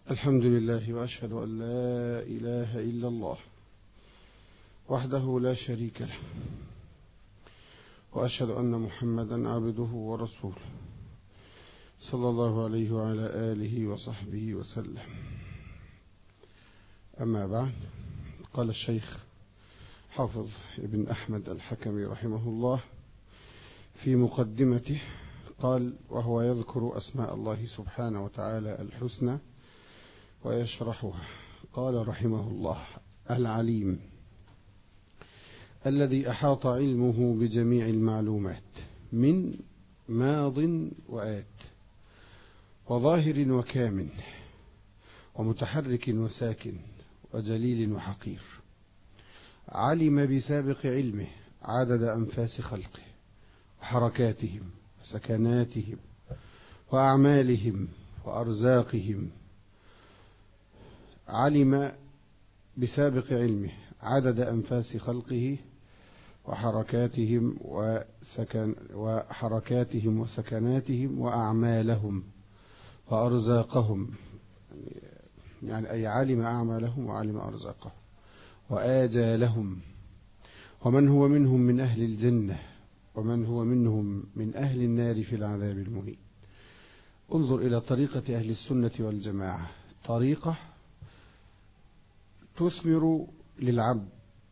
الحمد لله وأشهد أن لا إله إلا الله وحده لا شريك له، وأشهد أن محمدا عبده ورسوله صلى الله عليه وعلى آله وصحبه وسلم. أما بعد، قال الشيخ حافظ ابن أحمد الحكمي رحمه الله في مقدمته، قال: وهو يذكر أسماء الله سبحانه وتعالى الحسنى ويشرحها. قال رحمه الله: العليم الذي أحاط علمه بجميع المعلومات من ماض وآت وظاهر وكامن ومتحرك وساكن وجليل وحقير، علم بسابق علمه عدد أنفاس خلقه وحركاتهم وسكناتهم وأعمالهم وأرزاقهم، علم بسابق علمه عدد أنفاس خلقه وحركاتهم وسكناتهم وأعمالهم وأرزاقهم، يعني أي علم أعمالهم وعلم أرزاقهم وآجالهم، ومن هو منهم من أهل الجنة ومن هو منهم من أهل النار في العذاب المهين. انظر إلى طريقة أهل السنة والجماعة، طريقة تثمر للعبد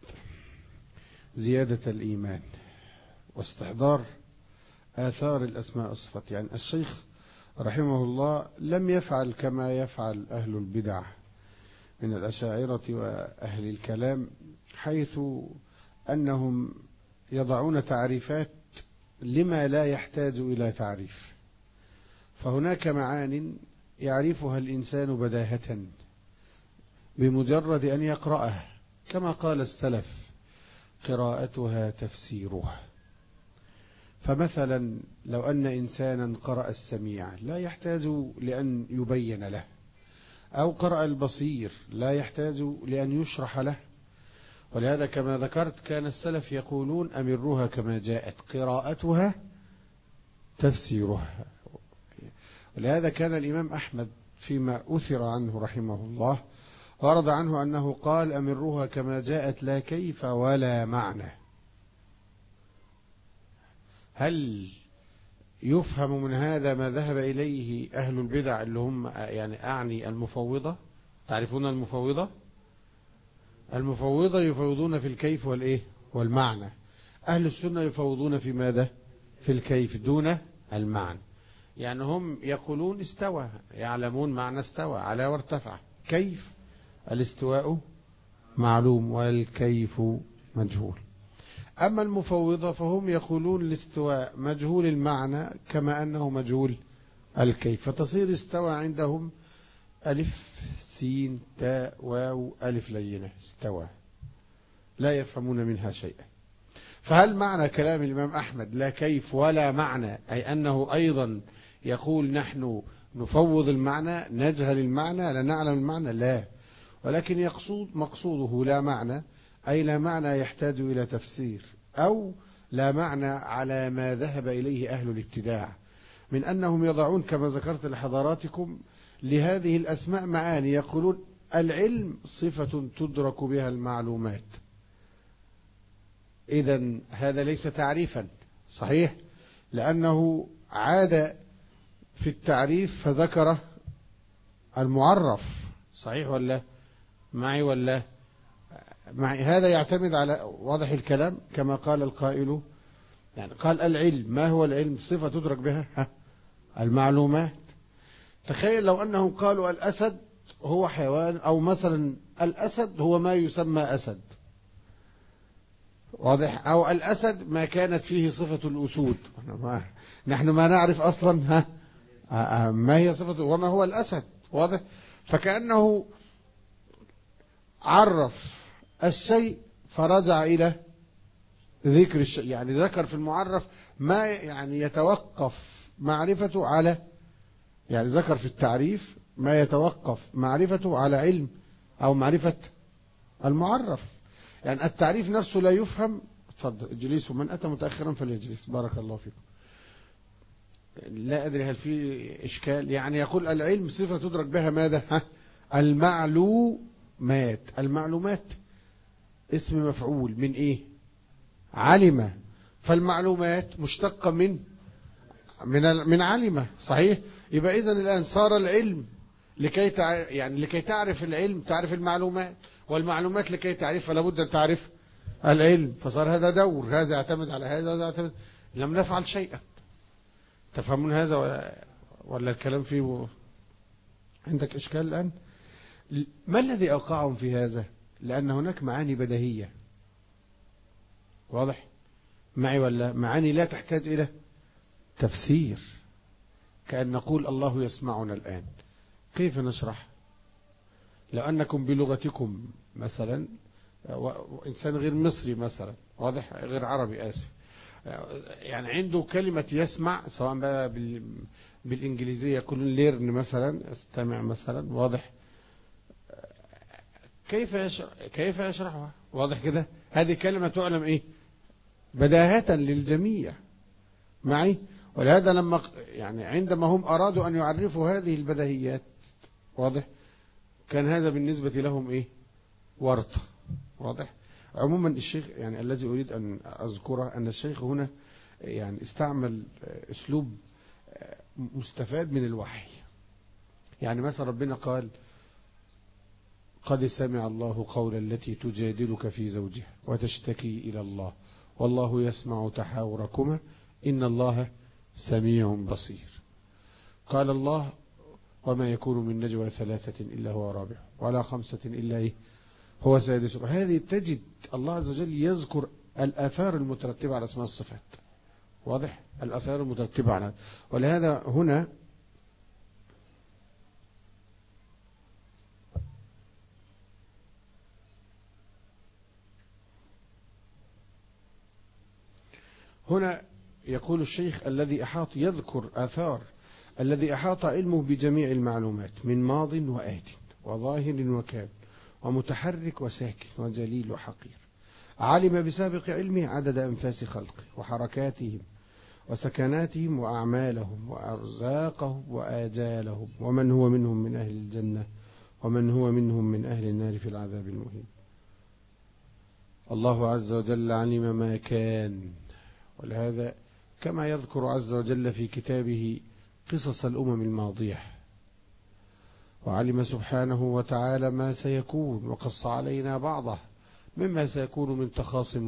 زيادة الإيمان واستحضار آثار الأسماء والصفات. يعني الشيخ رحمه الله لم يفعل كما يفعل أهل البدع من الأشاعرة وأهل الكلام، حيث أنهم يضعون تعريفات لما لا يحتاج إلى تعريف. فهناك معان يعرفها الإنسان بداهة بمجرد أن يقرأها، كما قال السلف: قراءتها تفسيرها. فمثلا لو أن إنسانا قرأ السميع لا يحتاج لأن يبين له، أو قرأ البصير لا يحتاج لأن يشرح له. ولهذا كما ذكرت كان السلف يقولون: أمروها كما جاءت، قراءتها تفسيرها. ولهذا كان الإمام أحمد فيما أثر عنه رحمه الله ورد عنه أنه قال: أمروها كما جاءت لا كيف ولا معنى. هل يفهم من هذا ما ذهب إليه أهل البدع اللي هم يعني أعني المفوضة؟ تعرفون المفوضة؟ المفوضة يفوضون في الكيف والإيه والمعنى. أهل السنة يفوضون في ماذا؟ في الكيف دون المعنى. يعني هم يقولون استوى، يعلمون معنى استوى، على وارتفع. كيف الاستواء معلوم والكيف مجهول. أما المفوضة فهم يقولون الاستواء مجهول المعنى كما أنه مجهول الكيف، فتصير استوى عندهم ألف سين تاء واو ألف لينة، استوى، لا يفهمون منها شيئا. فهل معنى كلام الإمام أحمد لا كيف ولا معنى أي أنه أيضا يقول نحن نفوض المعنى، نجهل المعنى، لا نعلم المعنى؟ لا، ولكن مقصوده لا معنى، أي لا معنى يحتاج إلى تفسير، أو لا معنى على ما ذهب إليه أهل الابتداع من أنهم يضعون كما ذكرت لحضراتكم لهذه الأسماء معاني. يقولون: العلم صفة تدرك بها المعلومات. إذن هذا ليس تعريفا صحيح، لأنه عاد في التعريف فذكر المعرف. صحيح ولا معي ولا معي؟ هذا يعتمد على واضح الكلام كما قال القائل، يعني قال: العلم. ما هو العلم؟ صفة تدرك بها المعلومات. تخيل لو أنهم قالوا الأسد هو حيوان، أو مثلا الأسد هو ما يسمى أسد، واضح؟ أو الأسد ما كانت فيه صفة الأسود. نحن ما نعرف أصلا ما هي صفة وما هو الأسد، واضح؟ فكأنه عرف الشيء فرجع إلى ذكر الشيء، يعني ذكر في المعرف ما يعني يتوقف معرفته على، يعني ذكر في التعريف ما يتوقف معرفته على علم أو معرفة المعرف. يعني التعريف نفسه لا يفهم. تفضل اجلسوا، من أتى متأخرا فليجلس، بارك الله فيكم. لا أدري هل في إشكال. يعني يقول العلم صفة تدرك بها ماذا؟ المعلومات. المعلومات اسم مفعول من ايه؟ علم. فالمعلومات مشتقة من علم، صحيح. يبقى إذن الآن صار العلم لكي تعرف العلم تعرف المعلومات، والمعلومات لكي تعرفها لابد أن تعرف العلم. فصار هذا دور، هذا يعتمد على هذا وهذا يعتمد. لم نفعل شيئا. تفهمون هذا ولا الكلام فيه عندك إشكال الآن؟ ما الذي أوقعهم في هذا؟ لأن هناك معاني بديهية، واضح معي ولا؟ معاني لا تحتاج إلى تفسير. كأن نقول الله يسمعنا الآن، كيف نشرح؟ لو أنكم بلغتكم مثلا، إنسان غير مصري مثلا، واضح، غير عربي، آسف، يعني عنده كلمة يسمع، سواء بقى بالإنجليزية يقولون ليرن مثلا، استمع مثلا، واضح. كيف يشرحها؟ واضح كده. هذه كلمة تعلم إيه؟ بداهة للجميع معي. ولهذا لما عندما هم أرادوا أن يعرفوا هذه البديهيات، واضح، كان هذا بالنسبة لهم إيه؟ ورطة، واضح. عموما الشيخ الذي أريد أن أذكره أن الشيخ هنا استعمل أسلوب مستفاد من الوحي. مثلا ربنا قال: قد سمع الله قول التي تجادلك في زوجها وتشتكي إلى الله والله يسمع تحاوركما إن الله سميع بصير. قال الله: وما يكون من نجوى ثلاثة إلا هو رابع ولا خمسة إلا هو سادس. هذه تجد الله عز وجل يذكر الآثار المترتبة على اسماء الصفات، واضح، الآثار المترتبة على. ولهذا هنا يقول الشيخ الذي أحاط، يذكر آثار الذي أحاط علمه بجميع المعلومات من ماض وآت وظاهر وكان ومتحرك وساكن وجليل وحقير. علم بسابق علمه عدد أنفاس خلقه وحركاتهم وسكناتهم وأعمالهم وأرزاقهم وآجالهم ومن هو منهم من أهل الجنة ومن هو منهم من أهل النار في العذاب المهين. الله عز وجل علم ما كان. ولهذا كما يذكر عز وجل في كتابه قصص الأمم الماضية، وعلم سبحانه وتعالى ما سيكون وقص علينا بعضه مما سيكون من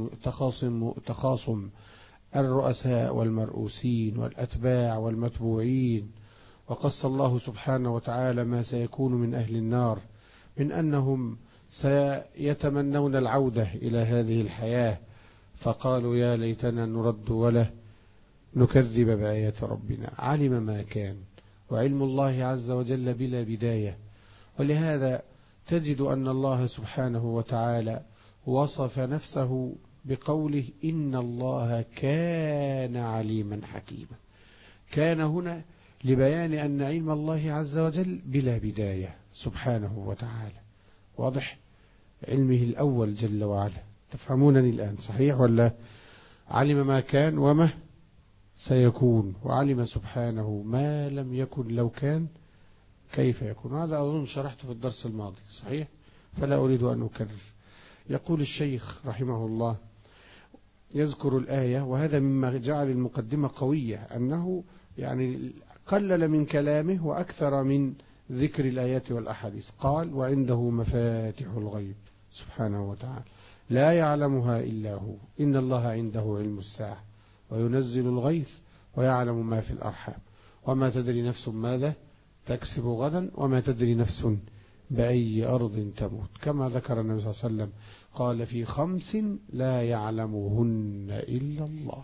تخاصم الرؤساء والمرؤوسين والأتباع والمتبوعين. وقص الله سبحانه وتعالى ما سيكون من أهل النار من أنهم سيتمنون العودة إلى هذه الحياة، فقالوا يا ليتنا نرد ولا نكذب بآيات ربنا. علم ما كان، وعلم الله عز وجل بلا بداية. ولهذا تجد أن الله سبحانه وتعالى وصف نفسه بقوله إن الله كان عليما حكيما. كان هنا لبيان أن علم الله عز وجل بلا بداية سبحانه وتعالى، واضح، علمه الأول جل وعلا. تفهمونني الآن صحيح ولا؟ علم ما كان وما سيكون، وعلم سبحانه ما لم يكن لو كان كيف يكون. هذا أظن شرحته في الدرس الماضي، صحيح، فلا أريد أن أكرر. يقول الشيخ رحمه الله يذكر الآية، وهذا مما جعل المقدمة قوية، أنه قلل من كلامه وأكثر من ذكر الآيات والأحاديث. قال: وعنده مفاتح الغيب سبحانه وتعالى لا يعلمها إلا هو إن الله عنده علم الساعة وينزل الغيث ويعلم ما في الأرحام وما تدري نفس ماذا تكسب غدا وما تدري نفس بأي أرض تموت. كما ذكر النبي صلى الله عليه وسلم قال: في 5 لا يعلمهن إلا الله.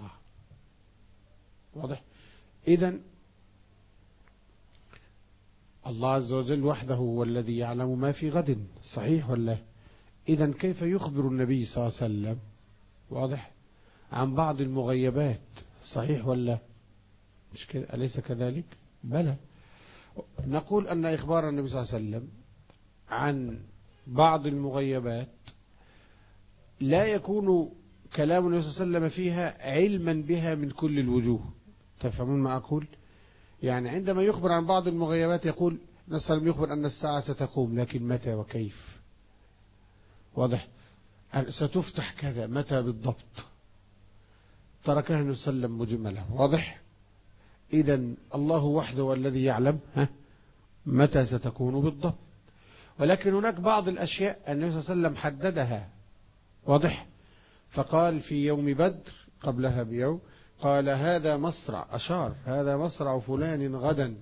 واضح. إذن الله عز وجل وحده هو الذي يعلم ما في غد، صحيح ولا؟ إذن كيف يخبر النبي صلى الله عليه وسلم، واضح، عن بعض المغيبات، صحيح ولا؟ مش كده؟ أليس كذلك؟ بلى. نقول أن إخبار النبي صلى الله عليه وسلم عن بعض المغيبات لا يكون كلام النبي صلى الله عليه وسلم فيها علما بها من كل الوجوه. تفهمون ما أقول؟ عندما يخبر عن بعض المغيبات يقول نسأل يخبر أن الساعة ستقوم، لكن متى وكيف؟ واضح. ستفتح كذا، متى بالضبط؟ تركها النبي صلى الله عليه وسلم مجملة. واضح. إذن الله وحده والذي يعلم متى ستكون بالضبط، ولكن هناك بعض الأشياء النبي صلى الله عليه وسلم حددها. واضح. فقال في يوم بدر قبلها بيوم، قال هذا مصرع، أشار هذا مصرع فلان غدا.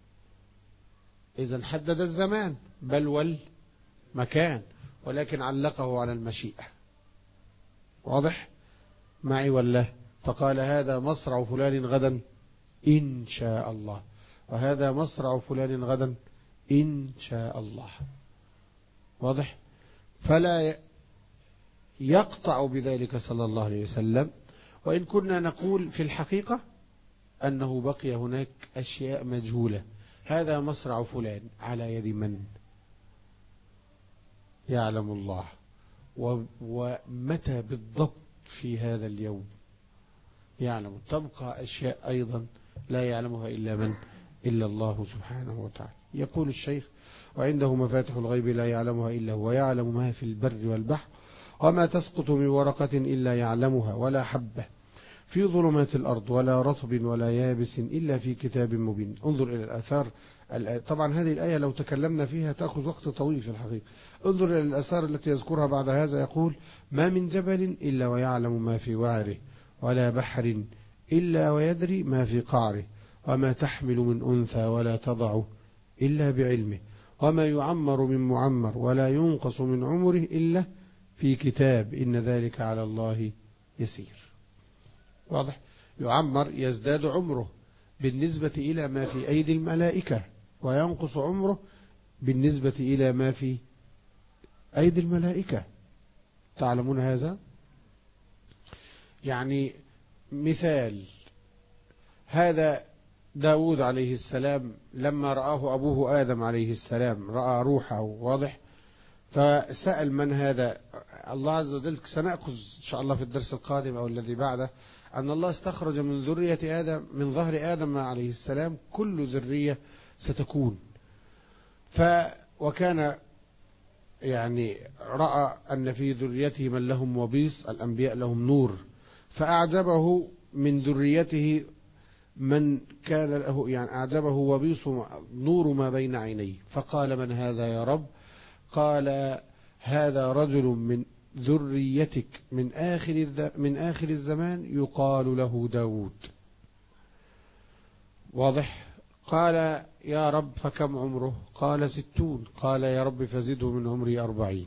إذن حدد الزمان بل والمكان، ولكن علقه على المشيئة. واضح معي ولا؟ فقال هذا مصرع فلان غدا إن شاء الله، وهذا مصرع فلان غدا إن شاء الله. واضح. فلا يقطع بذلك صلى الله عليه وسلم. وإن كنا نقول في الحقيقة أنه بقي هناك أشياء مجهولة. هذا مصرع فلان على يد من؟ يعلم الله. ومتى بالضبط في هذا اليوم؟ يعلم. تبقى أشياء أيضا لا يعلمها إلا من؟ إلا الله سبحانه وتعالى. يقول الشيخ وعنده مفاتح الغيب لا يعلمها إلا هو، يعلم ما في البر والبحر وما تسقط من ورقة إلا يعلمها ولا حبة في ظلمات الأرض ولا رطب ولا يابس إلا في كتاب مبين. انظر إلى الآثار. طبعا هذه الآية لو تكلمنا فيها تأخذ وقت طويل في الحقيقة. انظر إلى الآثار التي يذكرها بعد هذا. يقول ما من جبل إلا ويعلم ما في وعره، ولا بحر إلا ويدري ما في قعره، وما تحمل من أنثى ولا تضع إلا بعلمه، وما يعمر من معمر ولا ينقص من عمره إلا في كتاب، إن ذلك على الله يسير. واضح. يعمر يزداد عمره بالنسبة إلى ما في أيدي الملائكة، وينقص عمره بالنسبة إلى ما في أيدي الملائكة. تعلمون هذا؟ يعني مثال، هذا داود عليه السلام لما رآه أبوه آدم عليه السلام رأى روحه. واضح. فسأل من هذا؟ الله عز وجل سنأخذ إن شاء الله في الدرس القادم أو الذي بعده أن الله استخرج من ذرية آدم، من ظهر آدم عليه السلام كل ذرية ستكون. وكان يعني رأى أن في ذريته من لهم وبيص، الأنبياء لهم نور، فأعجبه من ذريته من كان له يعني أعجبه وبيص نور ما بين عينيه، فقال من هذا يا رب؟ قال هذا رجل من ذريتك من آخر الزمان يقال له داود. واضح. قال يا رب فكم عمره؟ قال 60. قال يا رب فزده من عمري 40.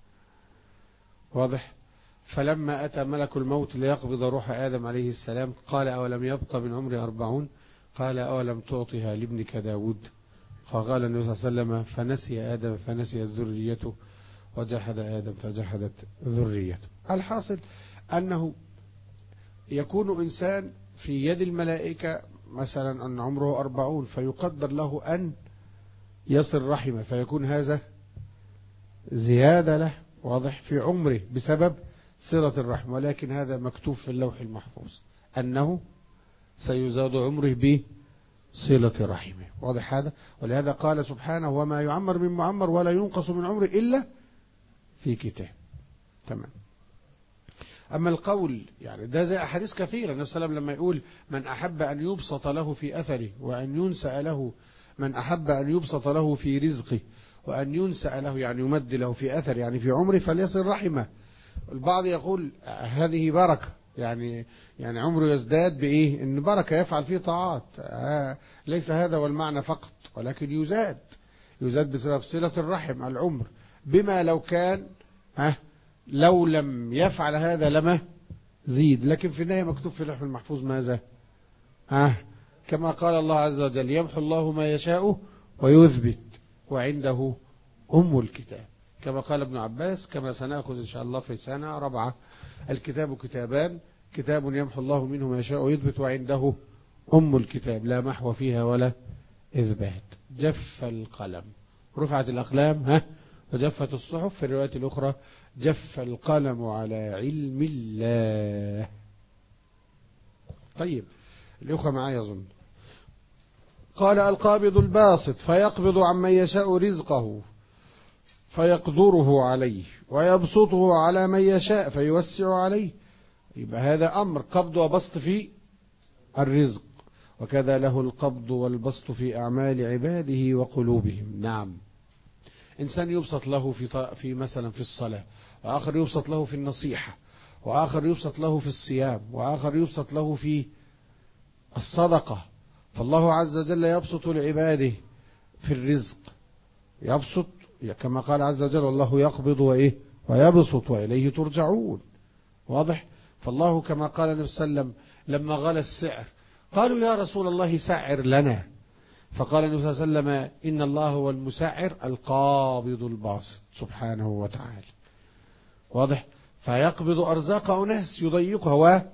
واضح. فلما أتى ملك الموت ليقبض روح آدم عليه السلام قال أولم يبق من عمري 40؟ قال أولم تعطها لابنك داود؟ فقال النبي صلى الله عليه وسلم فنسي آدم فنسيت ذريته، وجحد آدم فجحدت ذريته. الحاصل أنه يكون إنسان في يد الملائكة مثلا أن عمره 40 فيقدر له أن يصل رحمه، فيكون هذا زيادة له. واضح. في عمره بسبب صلة الرحم، ولكن هذا مكتوب في اللوح المحفوظ أنه سيزاد عمره بصلة رحمه. واضح هذا. ولهذا قال سبحانه وما يعمر من معمر ولا ينقص من عمره إلا في كتاب. تمام. أما القول يعني ده زي أحاديث كثيرة. النبي صلى الله عليه وسلم لما يقول من أحب أن يبسط له في أثره وأن ينسأ له، من أحب أن يبسط له في رزقه وأن ينسأ له يعني يمد له في أثر يعني في عمره فليصل رحمه. البعض يقول هذه بركة، يعني عمره يزداد بإيه؟ إن بركة يفعل فيه طاعات. ليس هذا والمعنى فقط، ولكن يزاد بسبب صلة الرحم العمر، بما لو كان لو لم يفعل هذا لما زيد. لكن في النهاية مكتوب في اللوح المحفوظ ماذا؟ كما قال الله عز وجل يمحو الله ما يشاء ويثبت وعنده أم الكتاب، كما قال ابن عباس كما سنأخذ إن شاء الله في سنة رابعة. الكتاب كتابان، كتاب يمحو الله منه ما يشاء ويثبت وعنده أم الكتاب لا محو فيها ولا إثبات. جف القلم، رفعت الأقلام وجفت الصحف. في الرواية الأخرى جف القلم على علم الله. طيب الأخوة معايا أظن. قال القابض الباسط فيقبض عمن يشاء رزقه فيقدره عليه ويبسطه على من يشاء فيوسع عليه. يبقى هذا أمر قبض وبسط في الرزق، وكذا له القبض والبسط في أعمال عباده وقلوبهم. نعم، إنسان يبسط له في مثلا في الصلاة، وآخر يبسط له في النصيحة، وآخر يبسط له في الصيام، وآخر يبسط له في الصدقة. فالله عز وجل يبسط لعباده في الرزق، يبسط كما قال عز وجل والله يقبض ويبسط وإليه ترجعون. واضح؟ فالله كما قال النبي صلى الله عليه وسلم لما غلى السعر قالوا يا رسول الله سعر لنا، فقال النبي صلى الله عليه وسلم إن الله هو المسعر القابض الباسط سبحانه وتعالى. واضح؟ فيقبض أرزاق أناس يضيقها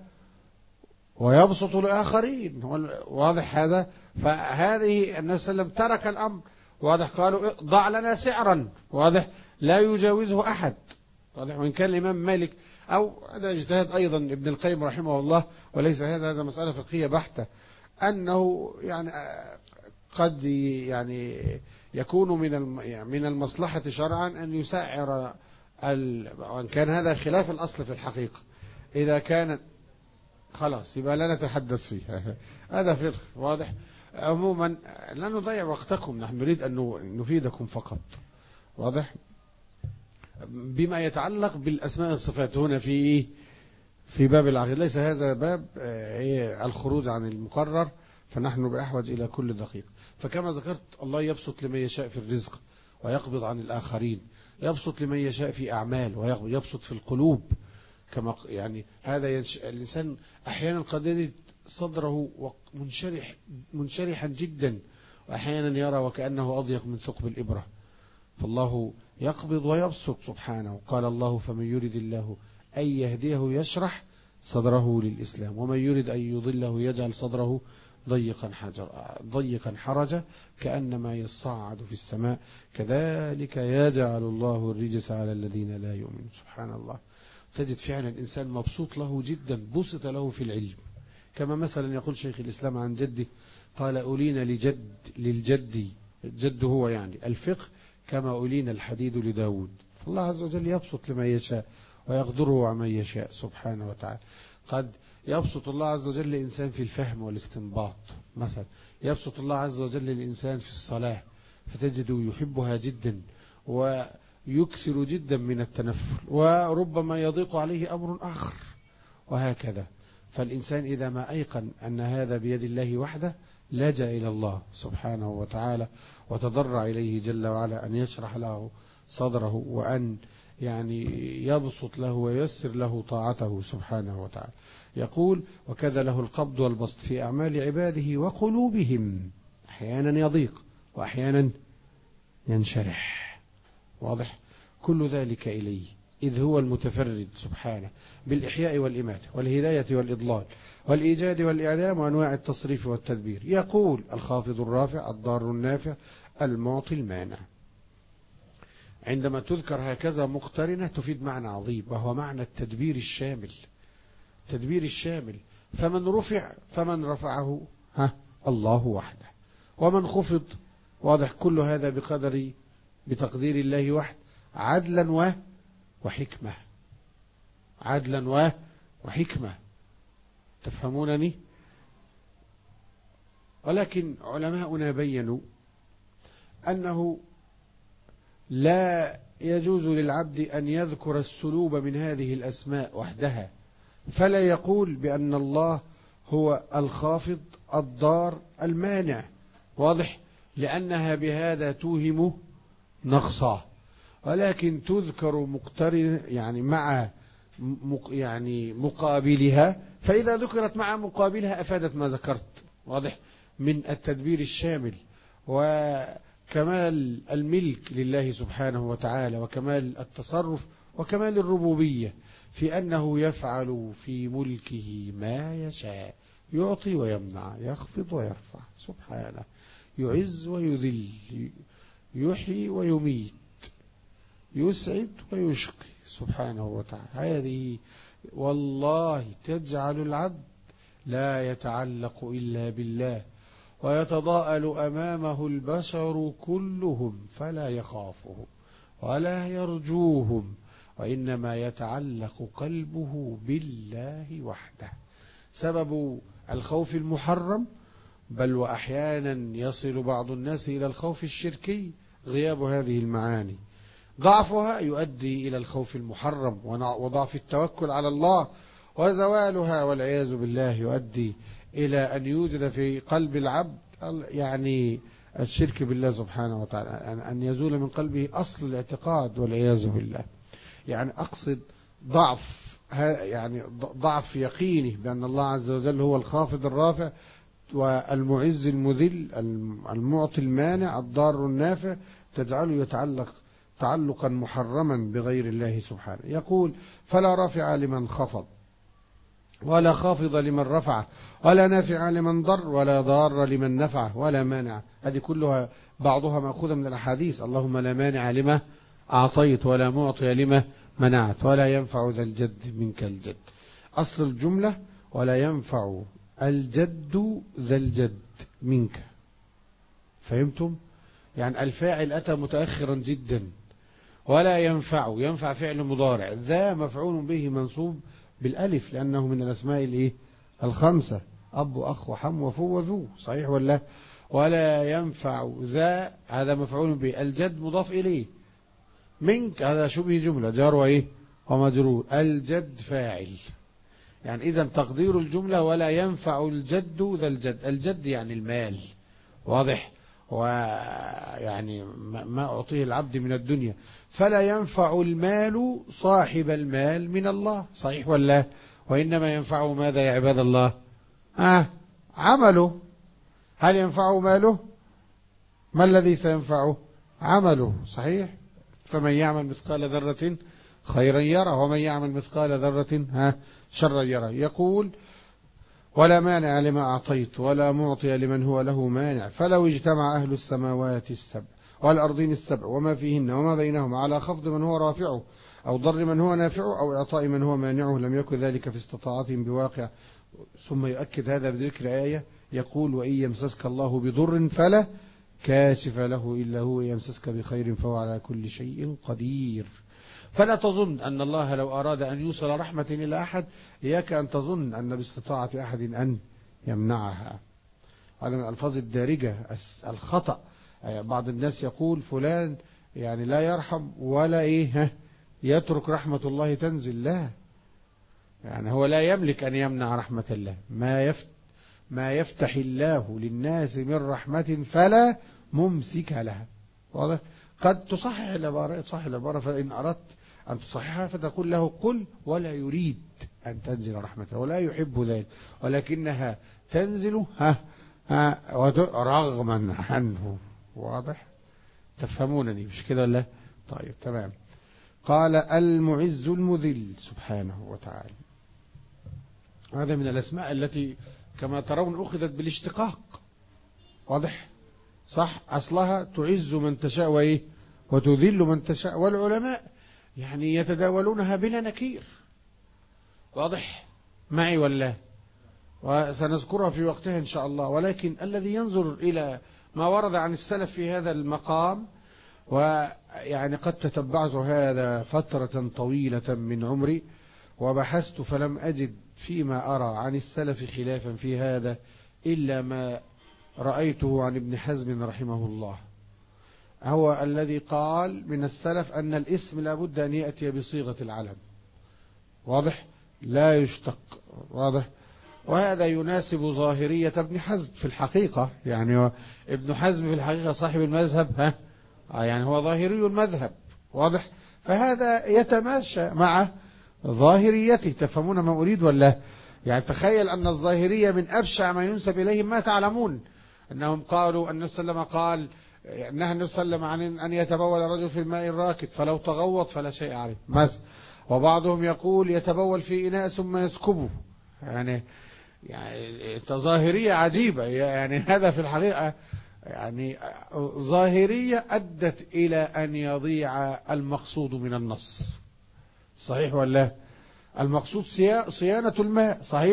ويبسط لآخرين. واضح هذا؟ فهذه النبي صلى الله عليه وسلم ترك الأمر. واضح؟ قالوا ضع لنا سعرا واضح لا يجاوزه أحد. واضح؟ وإن كان الإمام مالك أو هذا اجتهاد أيضا ابن القيم رحمه الله، وليس هذا مسألة فقهية بحتة، أنه يعني قد يعني يكون من المصلحة شرعا أن يسعر وإن كان هذا خلاف الأصل في الحقيقة. إذا كان خلاص يبقى لا نتحدث فيه هذا فقه. واضح؟ عموما لا نضيع وقتكم، نحن نريد أن نفيدكم فقط. واضح؟ بما يتعلق بالأسماء والصفات هنا في باب العقيدة، ليس هذا باب الخروج عن المقرر، فنحن بأحوج إلى كل دقيق. فكما ذكرت الله يبسط لمن يشاء في الرزق ويقبض عن الآخرين، يبسط لمن يشاء في أعمال ويبسط في القلوب. كما يعني هذا الإنسان أحيانا قد يجد صدره منشرحا جدا، وأحيانا يرى وكأنه أضيق من ثقب الإبرة. فالله يقبض ويبسط سبحانه. قال الله فمن يريد الله أن يهديه يشرح صدره للإسلام، ومن يريد أن يضله يجعل صدره ضيقا حرجا كأنما يصعد في السماء كذلك يجعل الله الرجس على الذين لا يؤمنون. سبحان الله. تجد فعلا الإنسان مبسوط له جدا، بسط له في العلم. كما مثلا يقول شيخ الإسلام عن جده قال أولينا للجد، الجد هو يعني الفقه كما أولينا الحديد لداود. فالله عز وجل يبسط لمن يشاء ويقدره عمن يشاء سبحانه وتعالى. قد يبسط الله عز وجل الإنسان في الفهم والاستنباط، مثلا يبسط الله عز وجل الإنسان في الصلاة فتجده يحبها جدا ويكثر جدا من التنفل، وربما يضيق عليه أمر آخر، وهكذا. فالإنسان إذا ما أيقن أن هذا بيد الله وحده لجأ إلى الله سبحانه وتعالى وتضرع إليه جل وعلا أن يشرح له صدره، وأن يعني يبسط له وييسر له طاعته سبحانه وتعالى. يقول وكذا له القبض والبسط في أعمال عباده وقلوبهم، أحيانا يضيق وأحيانا ينشرح. واضح؟ كل ذلك إليه، إذ هو المتفرد سبحانه بالإحياء والإماتة والهداية والإضلال والإيجاد والإعلام وأنواع التصريف والتدبير. يقول الخافض الرافع الضار النافع المعطي المانع. عندما تذكر هكذا مقترنة تفيد معنى عظيم، وهو معنى التدبير الشامل. التدبير الشامل، فمن رفعه الله وحده، ومن خفض. واضح؟ كل هذا بتقدير الله وحده، عدلا وحكمة، عدلا وحكمة. تفهمونني؟ ولكن علماؤنا بينوا أنه لا يجوز للعبد أن يذكر السلوب من هذه الأسماء وحدها، فلا يقول بأن الله هو الخافض الضار المانع. واضح؟ لأنها بهذا توهم نقصا، ولكن تذكر مقترن يعني مع يعني مقابلها، فإذا ذكرت مع مقابلها أفادت ما ذكرت. واضح؟ من التدبير الشامل وكمال الملك لله سبحانه وتعالى، وكمال التصرف وكمال الربوبية في أنه يفعل في ملكه ما يشاء، يعطي ويمنع، يخفض ويرفع سبحانه، يعز ويذل، يحيي ويميت، يسعد ويشقي سبحانه وتعالى. هذه والله تجعل العبد لا يتعلق إلا بالله، ويتضاءل أمامه البشر كلهم فلا يخافهم ولا يرجوهم، وإنما يتعلق قلبه بالله وحده. سبب الخوف المحرم، بل وأحيانا يصل بعض الناس إلى الخوف الشركي، غياب هذه المعاني. ضعفها يؤدي إلى الخوف المحرم وضعف التوكل على الله، وزوالها والعياذ بالله يؤدي إلى أن يوجد في قلب العبد يعني الشرك بالله سبحانه وتعالى، أن يزول من قلبه أصل الاعتقاد والعياذ بالله. يعني أقصد ضعف يقينه بأن الله عز وجل هو الخافض الرافع والمعز المذل المعطي المانع الضار النافع، تجعله يتعلق تعلقا محرما بغير الله سبحانه. يقول: فلا رافع لمن خفض، ولا خافض لمن رفع، ولا نافع لمن ضر، ولا ضار لمن نفع، ولا مانع. هذه كلها بعضها مأخوذة من الأحاديث: اللهم لا مانع لما أعطيت، ولا معطي لما منعت، ولا ينفع ذا الجد منك الجد. أصل الجملة: ولا ينفع الجد ذا الجد منك. فهمتم؟ يعني الفاعل أتى متأخرا جدا. ولا ينفع فعل مضارع، ذا مفعول به منصوب بالألف لأنه من الأسماء الخمسة: أب وأخ وحم وفو وذو. صحيح ولا؟ ولا ينفع ذا هذا مفعول به، الجد مضاف إليه، منك هذا شبه جملة جار ومجرور، الجد فاعل. يعني إذا تقدير الجملة: ولا ينفع الجد ذا الجد. الجد يعني المال، واضح؟ ويعني ما أعطيه العبد من الدنيا. فلا ينفع المال صاحب المال من الله. صحيح ولا؟ وإنما ينفعه ماذا يا عباد الله؟ عمله. هل ينفعه ماله؟ ما الذي سينفعه؟ عمله. صحيح؟ فمن يعمل مثقال ذرة خيرا يره، ومن يعمل مثقال ذرة شرا يره. يقول: ولا مانع لما أعطيت، ولا معطي لمن هو له مانع. فلو اجتمع أهل السماوات السبع والأرضين السبع وما فيهن وما بينهما على خفض من هو رافعه، أو ضر من هو نافعه، أو إعطاء من هو مانعه، لم يكن ذلك في استطاعتهم بواقع. ثم يؤكد هذا بذكر آية يقول: وإن يمسسك الله بضر فلا كاشف له إلا هو، يمسسك بخير فهو على كل شيء قدير. فلا تظن أن الله لو أراد أن يوصل رحمة إلى أحد، إياك أن تظن أن باستطاعة أحد أن يمنعها. هذا من الألفاظ الدارجة الخطأ. بعض الناس يقول: فلان يعني لا يرحم ولا يترك رحمة الله تنزل. لا، يعني هو لا يملك أن يمنع رحمة الله. ما يفتح الله للناس من رحمة فلا ممسك لها. واضح؟ قد تصحح العبارة، فإن أردت أن تصححها فتقول له: قل ولا يريد أن تنزل رحمته ولا يحب ذلك، ولكنها تنزل رغما عنه. واضح؟ تفهمونني مش كده ولا؟ طيب تمام. قال: المعز المذل سبحانه وتعالى. هذا من الأسماء التي كما ترون أخذت بالاشتقاق. واضح؟ صح؟ أصلها تعز من تشاء وتذل من تشاء، والعلماء يعني يتداولونها بلا نكير. واضح معي ولا؟ وسنذكرها في وقتها إن شاء الله. ولكن الذي ينظر إلى ما ورد عن السلف في هذا المقام، ويعني قد تتبعت هذا فترة طويلة من عمري وبحثت فلم أجد فيما أرى عن السلف خلافا في هذا إلا ما رأيته عن ابن حزم رحمه الله، هو الذي قال من السلف أن الاسم لابد أن يأتي بصيغة العلم. واضح؟ لا يشتق. واضح؟ وهذا يناسب ظاهرية ابن حزم في الحقيقة. يعني ابن حزم في الحقيقة صاحب المذهب، يعني هو ظاهري المذهب. واضح؟ فهذا يتماشى مع ظاهريته. تفهمون ما أريد ولا؟ يعني تخيل أن الظاهرية من أبشع ما ينسب إليهم ما تعلمون أنهم قالوا أن السلام قال: نهى النبي صلى الله عليه وسلم عن أن يتبول الرجل في الماء الراكد فلو تغوط فلا شيء عليه مثلا. وبعضهم يقول: يتبول في إناء ثم يسكبه. يعني ظاهرية عجيبة. يعني هذا في الحقيقة يعني ظاهرية أدت إلى أن يضيع المقصود من النص. صحيح ولا؟ المقصود صيانة الماء. صحيح؟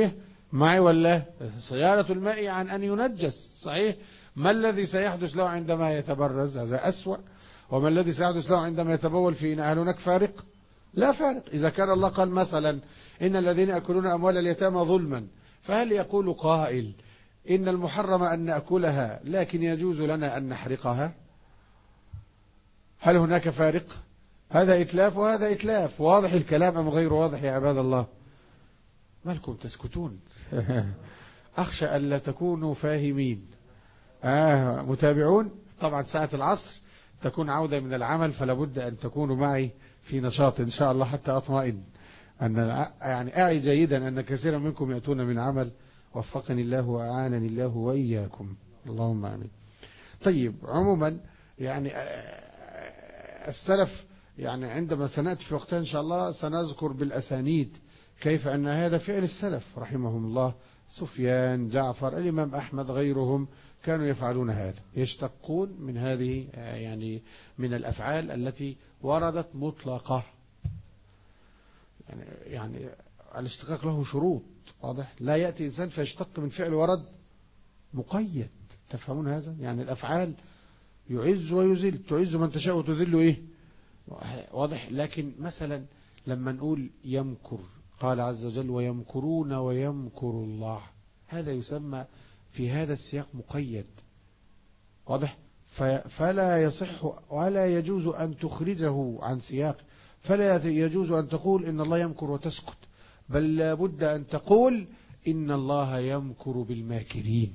معي ولا؟ صيانة الماء عن أن ينجس، صحيح. ما الذي سيحدث له عندما يتبرز؟ هذا أسوأ. وما الذي سيحدث له عندما يتبول في إناء؟ هل هناك فارق؟ لا فارق. إذا كان الله قال مثلا إن الذين يأكلون أموال اليتامى ظلما، فهل يقول قائل إن المحرم أن نأكلها لكن يجوز لنا أن نحرقها؟ هل هناك فارق؟ هذا إتلاف وهذا إتلاف. واضح الكلام أم غير واضح يا عباد الله؟ ما لكم تسكتون؟ أخشى ألا تكونوا فاهمين. متابعون. طبعا ساعة العصر تكون عودة من العمل، فلا بد أن تكونوا معي في نشاط إن شاء الله حتى أطمئن أن يعني أعي جيدا أن كثيرا منكم يأتون من عمل. وفقني الله وأعانني الله وإياكم، اللهم آمين. طيب، عموما يعني السلف يعني عندما سنأتي في وقتها إن شاء الله سنذكر بالأسانيد كيف أن هذا فعل السلف رحمهم الله. سفيان، جعفر، الإمام أحمد، غيرهم كانوا يفعلون هذا، يشتقون من هذه يعني من الأفعال التي وردت مطلقة. يعني الاشتقاق له شروط، واضح. لا يأتي إنسان فيشتق من فعل ورد مقيد. تفهمون هذا؟ يعني الأفعال يعز ويذل، تعز من تشاء وتذل إيه، واضح. لكن مثلا لما نقول يمكر، قال عز وجل ويمكرون ويمكر الله، هذا يسمى في هذا السياق مقيد، واضح. فلا يصح ولا يجوز أن تخرجه عن سياق. فلا يجوز أن تقول إن الله يمكر وتسكت، بل لابد أن تقول إن الله يمكر بالماكرين.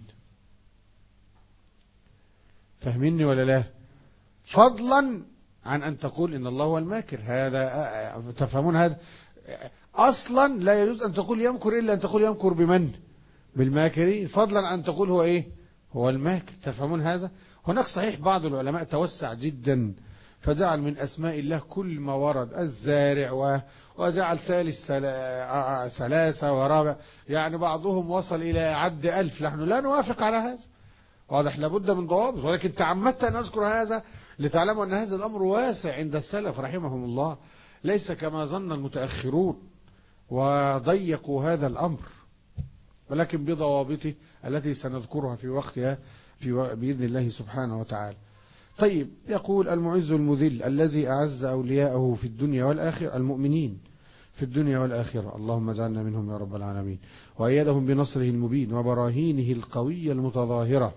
فهمني ولا لا؟ فضلا عن أن تقول إن الله هو الماكر. هذا تفهمون هذا؟ أصلا لا يجوز أن تقول يمكر إلا أن تقول يمكر بمن؟ بالماكرين، فضلا عن تقول هو إيه؟ هو الماكر. تفهمون هذا؟ هناك صحيح بعض العلماء توسع جدا فجعل من أسماء الله كل ما ورد، الزارع وجعل ثالث ثلاثة ورابع، يعني بعضهم وصل إلى عد 1000. نحن لا نوافق على هذا، واضح. لابد من ضوابط، ولكن تعمدت أن أذكر هذا لتعلموا أن هذا الأمر واسع عند السلف رحمهم الله، ليس كما ظن المتأخرون وضيقوا هذا الأمر، ولكن بضوابطه التي سنذكرها في وقتها بإذن الله سبحانه وتعالى. طيب، يقول المعز المذل الذي أعز أولياءه في الدنيا والآخرة، المؤمنين في الدنيا والآخرة، اللهم اجعلنا منهم يا رب العالمين، وأيدهم بنصره المبين وبراهينه القوية المتظاهرة،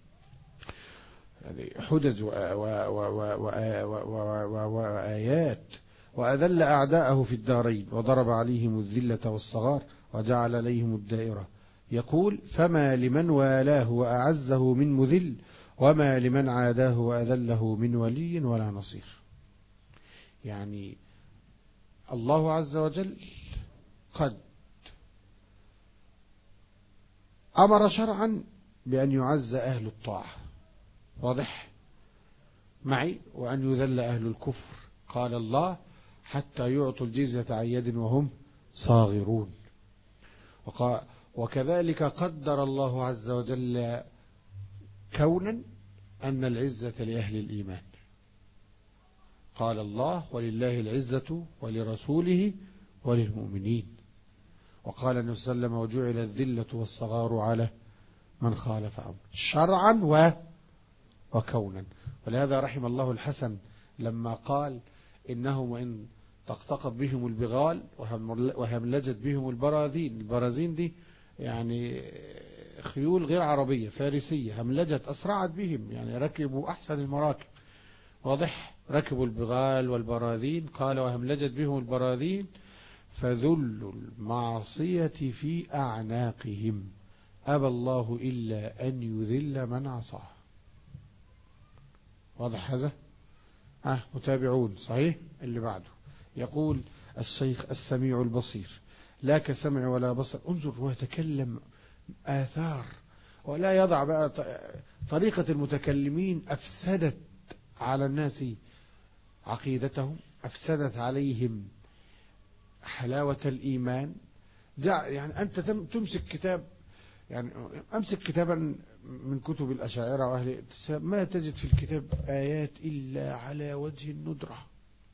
حجج وآيات، وأذل أعداءه في الدارين وضرب عليهم الذلة والصغار وجعل عليهم الدائرة. يقول فما لمن والاه وأعزه من مذل، وما لمن عاداه وأذله من ولي ولا نصير. يعني الله عز وجل قد أمر شرعا بأن يعز أهل الطاعة، واضح معي، وأن يذل أهل الكفر. قال الله حتى يعطوا الجزية عن يد وهم صاغرون. وكذلك قدر الله عز وجل كونا أن العزة لأهل الإيمان. قال الله ولله العزة ولرسوله وللمؤمنين. وقال النبي صلى الله عليه وسلم وجعل الذلة والصغار على من خالف أمره، شرعا وكونا. ولهذا رحم الله الحسن لما قال إنهم وإن طقطقت بهم البغال وهملجت بهم البراذين. البراذين دي يعني خيول غير عربية، فارسية، هملجت أسرعت بهم، يعني ركبوا أحسن المراكب، واضح. ركبوا البغال والبراذين، قال وهملجت بهم البراذين فذل المعصية في أعناقهم، أبى الله إلا أن يذل من عصاه. واضح هذا؟ متابعون صحيح. اللي بعده يقول الشيخ السميع البصير لا كسمع ولا بصر. انظر ويتكلم آثار، ولا يضع بقى طريقة المتكلمين أفسدت على الناس عقيدتهم، أفسدت عليهم حلاوة الإيمان. يعني أنت تمسك كتاب، يعني أمسك كتابا من كتب الأشاعرة وأهل ما تجد في الكتاب آيات إلا على وجه الندرة،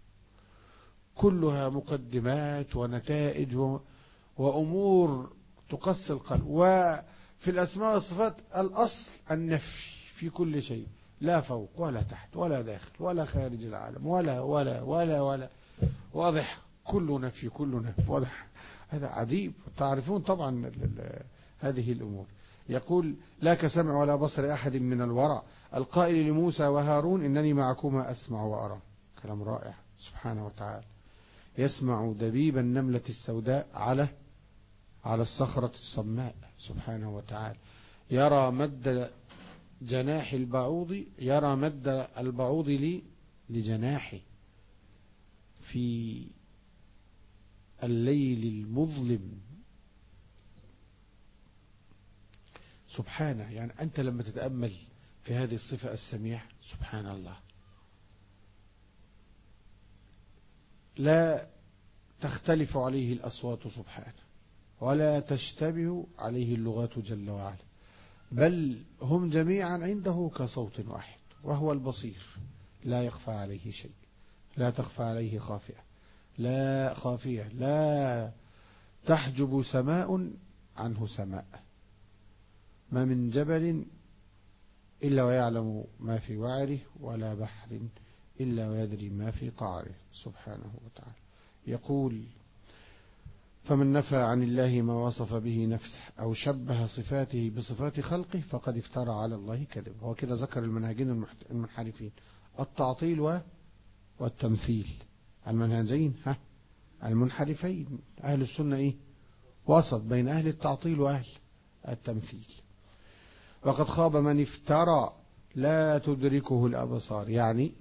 كلها مقدمات ونتائج وأمور تقسي القلب. وفي الأسماء والصفات الأصل النفي في كل شيء، لا فوق ولا تحت ولا داخل ولا خارج العالم ولا ولا ولا ولا. واضح؟ كل نفي كل نفي. واضح؟ هذا عجيب. تعرفون طبعا هذه الأمور. يقول لا كسمع ولا بصر أحد من الورى القائل لموسى وهارون إنني معكما أسمع وأرى. كلام رائع سبحانه وتعالى. يسمع دبيب النملة السوداء على الصخرة الصماء سبحانه وتعالى. يرى مد جناح البعوض، يرى مد البعوض لجناحه في الليل المظلم سبحانه. يعني أنت لما تتأمل في هذه الصفة السميع سبحان الله لا تختلف عليه الأصوات سبحانه، ولا تشتبه عليه اللغات جل وعلا، بل هم جميعا عنده كصوت واحد، وهو البصير لا يخفى عليه شيء، لا تخفى عليه خافية، لا تحجب سماء عنه سماء، ما من جبل إلا ويعلم ما في وعره، ولا بحر إلا ويدري ما في قعره سبحانه وتعالى. يقول فمن نفى عن الله ما وصف به نفسه أو شبه صفاته بصفات خلقه فقد افترى على الله كذب. هو كده ذكر المنهجين المنحرفين، التعطيل والتمثيل، المنهجين المنحرفين. أهل السنة إيه؟ وسط بين أهل التعطيل وأهل التمثيل. وقد خاب من افترى لا تدركه الأبصار، يعني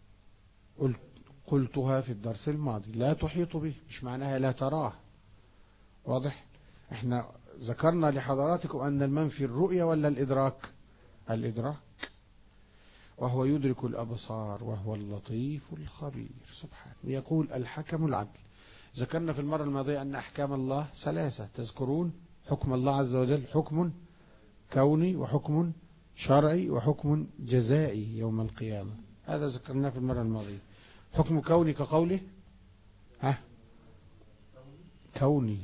قلتها في الدرس الماضي، لا تحيط به مش معناها لا تراه. واضح؟ احنا ذكرنا لحضراتكم أن المنفي الرؤية ولا الإدراك، وهو يدرك الأبصار وهو اللطيف الخبير سبحانه. يقول الحكم العدل. ذكرنا في المرة الماضية أن أحكام الله ثلاثة، تذكرون حكم الله عز وجل حكم كوني وحكم شرعي وحكم جزائي يوم القيامة. هذا ذكرناه في المرة الماضية. حكم كوني كقوله كوني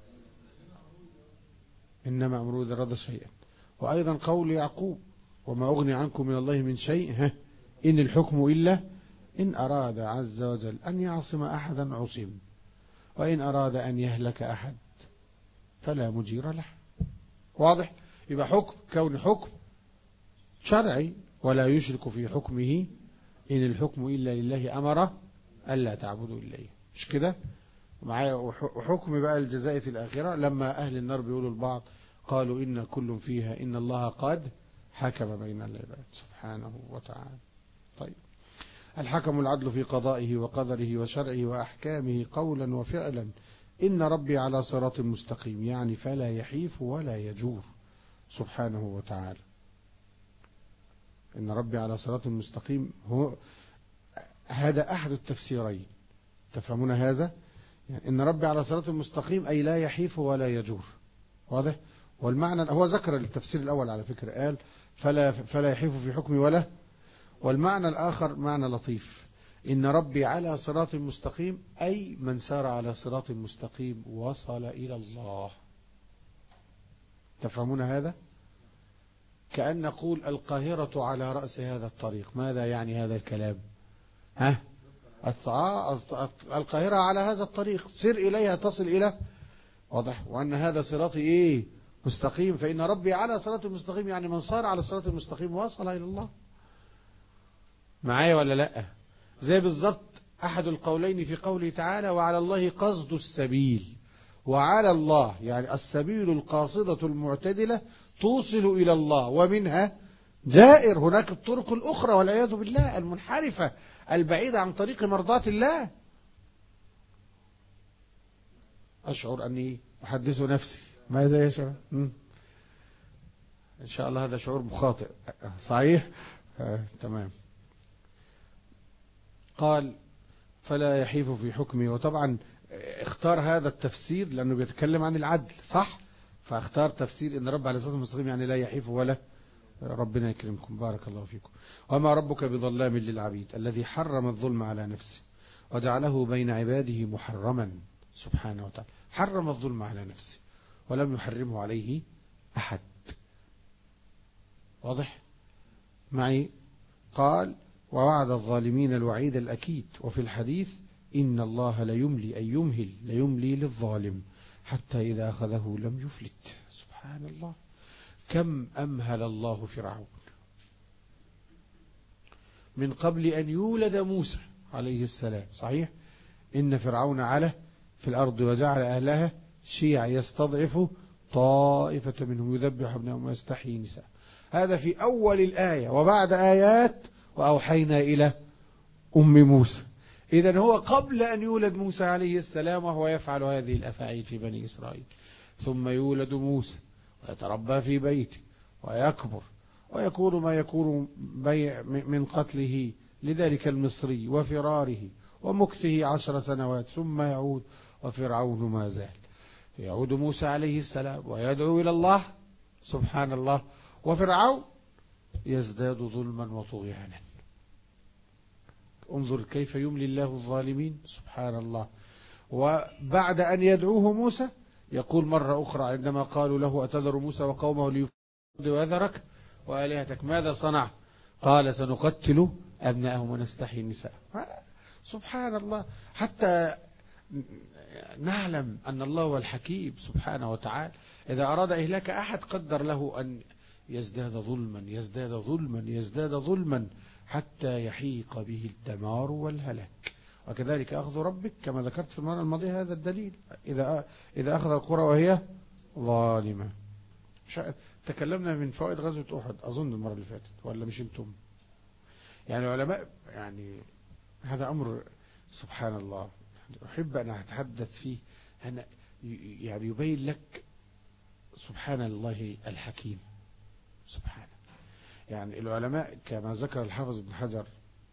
إنما أمره إذا أراد شيئا، وأيضا قول يعقوب وما أغني عنكم من الله من شيء إن الحكم إلا إن أراد عز وجل أن يعصم أحدا عصم، وإن أراد أن يهلك أحد فلا مجير له. واضح؟ يبقى حكم كون حكم شرعي، ولا يشرك في حكمه إن الحكم إلا لله أمر ألا تعبدوا إلا إياه، مش كده؟ معايا. وحكم بقى الجزاء في الآخرة لما أهل النار بيقولوا البعض قالوا إن كل فيها إن الله قد حكم بين العباد سبحانه وتعالى. طيب، الحكم العدل في قضائه وقدره وشرعه وأحكامه قولا وفعلا. إن ربي على صراط مستقيم، يعني فلا يحيف ولا يجور سبحانه وتعالى. إن ربي على صراط مستقيم، هذا أحد التفسيرين. تفهمون هذا؟ يعني إن ربي على صراط مستقيم أي لا يحيف ولا يجور. واضح؟ والمعنى هو ذكر التفسير الأول على فكرة، قال فلا يحيف في حكمي ولا. والمعنى الآخر معنى لطيف، إن ربي على صراط مستقيم أي من سار على صراط مستقيم وصل إلى الله. تفهمون هذا؟ كأن نقول القاهرة على رأس هذا الطريق. ماذا يعني هذا الكلام؟ القاهرة على هذا الطريق، سر إليها تصل إلى. واضح؟ وأن هذا صراطي مستقيم، فإن ربي على صراط المستقيم يعني من صار على الصراط المستقيم وصل إلى الله. معايا ولا لا؟ زي بالضبط أحد القولين في قوله تعالى وعلى الله قصد السبيل. وعلى الله يعني السبيل القاصدة المعتدلة توصل إلى الله، ومنها جائر. هناك الطرق الأخرى والعياذ بالله المنحرفة البعيدة عن طريق مرضاة الله. أشعر أني أحدث نفسي. ماذا يشعر؟ إن شاء الله هذا شعور مخاطئ. صحيح؟ تمام. قال فلا يحيف في حكمه، وطبعا اختار هذا التفسير لأنه بيتكلم عن العدل، صح؟ فاختار تفسير إن رب على صراط المستقيم يعني لا يحيف ولا. ربنا يكرمكم، بارك الله فيكم. وما ربك بظلام للعبيد الذي حرم الظلم على نفسه وجعله بين عباده محرما سبحانه وتعالى. حرم الظلم على نفسه ولم يحرمه عليه أحد. واضح معي؟ قال ووعد الظالمين الوعيد الأكيد. وفي الحديث إن الله ليملي أي يمهل ليملي للظالم حتى إذا أخذه لم يفلت. سبحان الله، كم أمهل الله فرعون من قبل أن يولد موسى عليه السلام. صحيح إن فرعون علا في الأرض وجعل أهلها شيعا يستضعف طائفة منهم يذبح ابنهم ويستحيي نساء. هذا في أول الآية. وبعد آيات وأوحينا إلى أم موسى. إذن هو قبل أن يولد موسى عليه السلام وهو يفعل هذه الأفاعيل في بني إسرائيل. ثم يولد موسى ويتربى في بيته ويكبر ويكون ما يكون من قتله لذلك المصري وفراره ومكثه 10 سنوات ثم يعود وفرعون ما زال. يعود موسى عليه السلام ويدعو إلى الله سبحان الله، وفرعون يزداد ظلما وطغيانا. انظر كيف يملي الله الظالمين سبحان الله. وبعد أن يدعوه موسى يقول مرة أخرى عندما قالوا له أتذر موسى وقومه ليفسدوا ويذرك وآلهتك ماذا صنع؟ قال سنقتل أبناءهم ونستحيي النساء. سبحان الله، حتى نعلم أن الله هو الحكيم سبحانه وتعالى. إذا أراد إهلاك أحد قدر له أن يزداد ظلما يزداد ظلما يزداد ظلما حتى يحيق به الدمار والهلاك. وكذلك أخذ ربك كما ذكرت في المرة الماضية هذا الدليل إذا أخذ القرى وهي ظالمة. تكلمنا من فوائد غزوة أحد أظن المرة اللي فاتت ولا مش انتم؟ يعني علماء يعني هذا أمر سبحان الله أحب أن أتحدث فيه. أنا يعني يبين لك سبحان الله الحكيم سبحانه. يعني العلماء كما ذكر الحافظ ابن حجر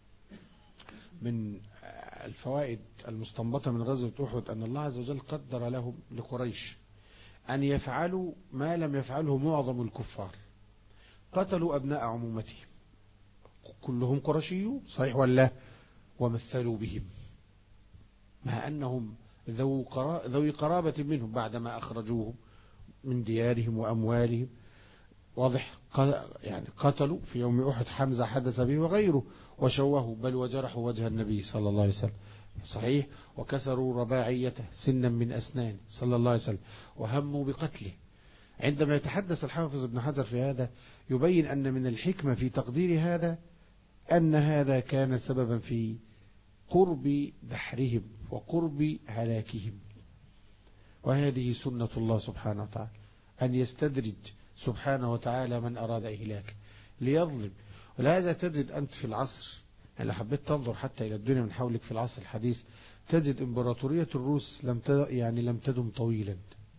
من الفوائد المستنبطة من غزوة أحد أن الله عز وجل قدر لهم لقريش أن يفعلوا ما لم يفعله معظم الكفار. قتلوا أبناء عمومتهم كلهم قرشيون صحيح ولا؟ ومثلوا بهم مع أنهم ذوي قرابة منهم بعدما أخرجوهم من ديارهم وأموالهم. واضح؟ يعني قتلوا في يوم أحد حمزة حدث به وغيره وشوهوا بل وجرحوا وجه النبي صلى الله عليه وسلم صحيح، وكسروا رباعيته سنا من أسنان صلى الله عليه وسلم وهموا بقتله. عندما يتحدث الحافظ ابن حجر في هذا يبين أن من الحكمة في تقدير هذا أن هذا كان سببا في قرب دحرهم وقرب هلاكهم. وهذه سنة الله سبحانه وتعالى أن يستدرج سبحانه وتعالى من أراد إهلاك ليظلم. ولهذا تجد أنت في العصر يعني حبيت تنظر حتى إلى الدنيا من حولك في العصر الحديث تجد إمبراطورية الروس لم تدم طويلا.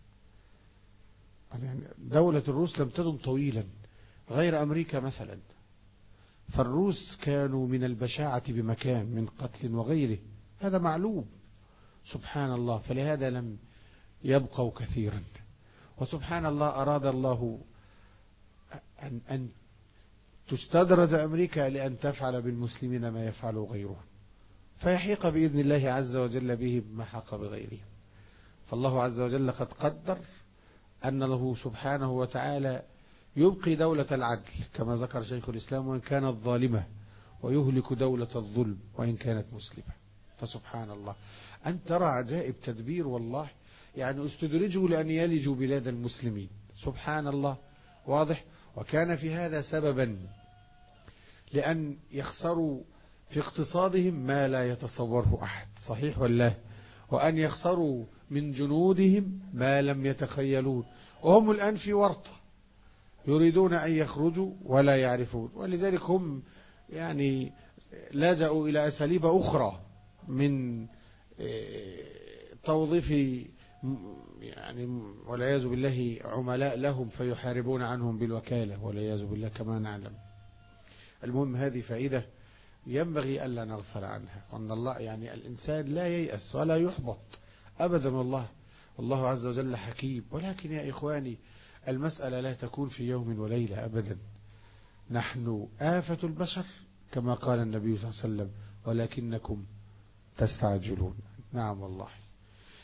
يعني دولة الروس لم تدم طويلا غير أمريكا مثلا. فالروس كانوا من البشاعة بمكان من قتل وغيره هذا معلوم سبحان الله. فلهذا لم يبقوا كثيرا. وسبحان الله أراد الله أن تستدرج أمريكا لأن تفعل بالمسلمين ما يفعل غيرهم فيحيق بإذن الله عز وجل بهم ما حاق بغيرهم. فالله عز وجل قد قدر أن له سبحانه وتعالى يبقي دولة العدل كما ذكر شيخ الإسلام وإن كانت ظالمة ويهلك دولة الظلم وإن كانت مسلمة. فسبحان الله أن ترى عجائب تدبير والله. يعني استدرجوا لأن يلجوا بلاد المسلمين سبحان الله. واضح؟ وكان في هذا سببا لأن يخسروا في اقتصادهم ما لا يتصوره أحد صحيح ولا؟ وأن يخسروا من جنودهم ما لم يتخيلون. وهم الآن في ورطة يريدون أن يخرجوا ولا يعرفون. ولذلك هم يعني لجأوا إلى أساليب أخرى من توظيف يعني والعياذ بالله عملاء لهم فيحاربون عنهم بالوكالة والعياذ بالله كما نعلم. المهم هذه فائدة ينبغي ألا نغفل عنها. وأن الله يعني الإنسان لا ييأس ولا يحبط أبدا والله. والله عز وجل حكيم. ولكن يا إخواني المسألة لا تكون في يوم وليلة أبدا. نحن آفة البشر كما قال النبي صلى الله عليه وسلم ولكنكم تستعجلون. نعم والله.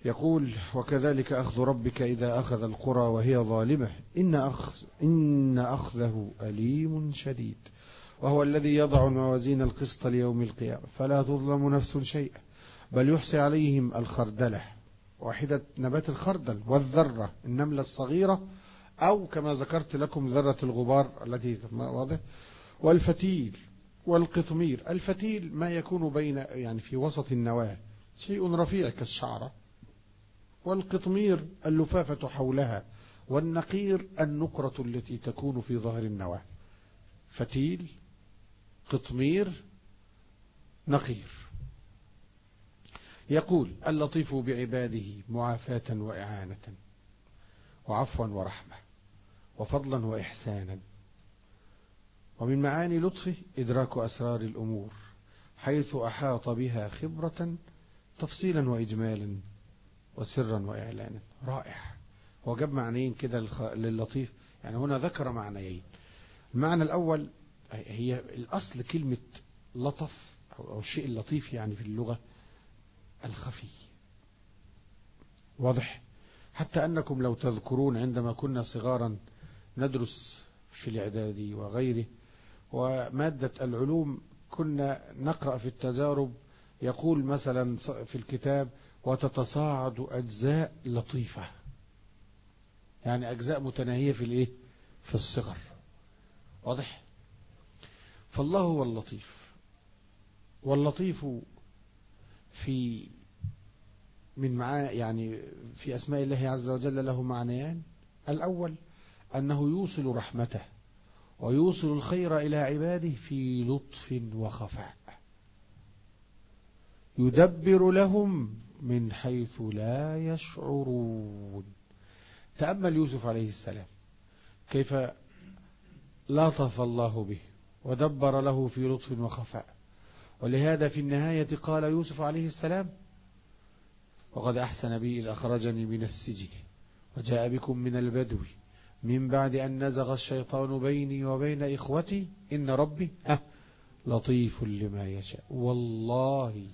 يقول: وكذلك أخذ ربك إذا أخذ القرى وهي ظالمة إن أخذه أليم شديد، وهو الذي يضع الموازين القسط ليوم القيامة فلا تظلم نفس شيئا بل يحصي عليهم الخردلة، واحدة نبات الخردل، والذرة النملة الصغيرة، أو كما ذكرت لكم ذرة الغبار التي واضح، والفتيل والقطمير. الفتيل ما يكون بين يعني في وسط النواة، شيء رفيع كالشعرة، والقطمير اللفافة حولها، والنقير النقرة التي تكون في ظهر النواة. فتيل، قطمير، نقير. يقول: اللطيف بعباده معافاة وإعانة وعفوا ورحمة وفضلا وإحسانا. ومن معاني لطفه إدراك أسرار الأمور حيث أحاط بها خبرة تفصيلا وإجمالا وسرا وإعلانا. رائع. هو جاب معنيين كده للطيف، يعني هنا ذكر معنيين. المعنى الأول، هي الأصل كلمة لطف أو الشيء اللطيف يعني في اللغة الخفي. واضح؟ حتى أنكم لو تذكرون عندما كنا صغارا ندرس في الإعدادي وغيره ومادة العلوم، كنا نقرأ في التجارب يقول مثلا في الكتاب: وتتصاعد أجزاء لطيفة، يعني أجزاء متناهية في الإيه؟ في الصغر. واضح؟ فالله هو اللطيف، واللطيف في يعني في أسماء الله عز وجل له معنيان. الأول أنه يوصل رحمته ويوصل الخير إلى عباده في لطف وخفاء، يدبر لهم من حيث لا يشعرون. تأمل يوسف عليه السلام كيف لطف الله به ودبر له في لطف وخفاء. ولهذا في النهاية قال يوسف عليه السلام: وقد أحسن بي إذ أخرجني من السجن وجاء بكم من البدو من بعد أن نزغ الشيطان بيني وبين إخوتي إن ربي لطيف لما يشاء. والله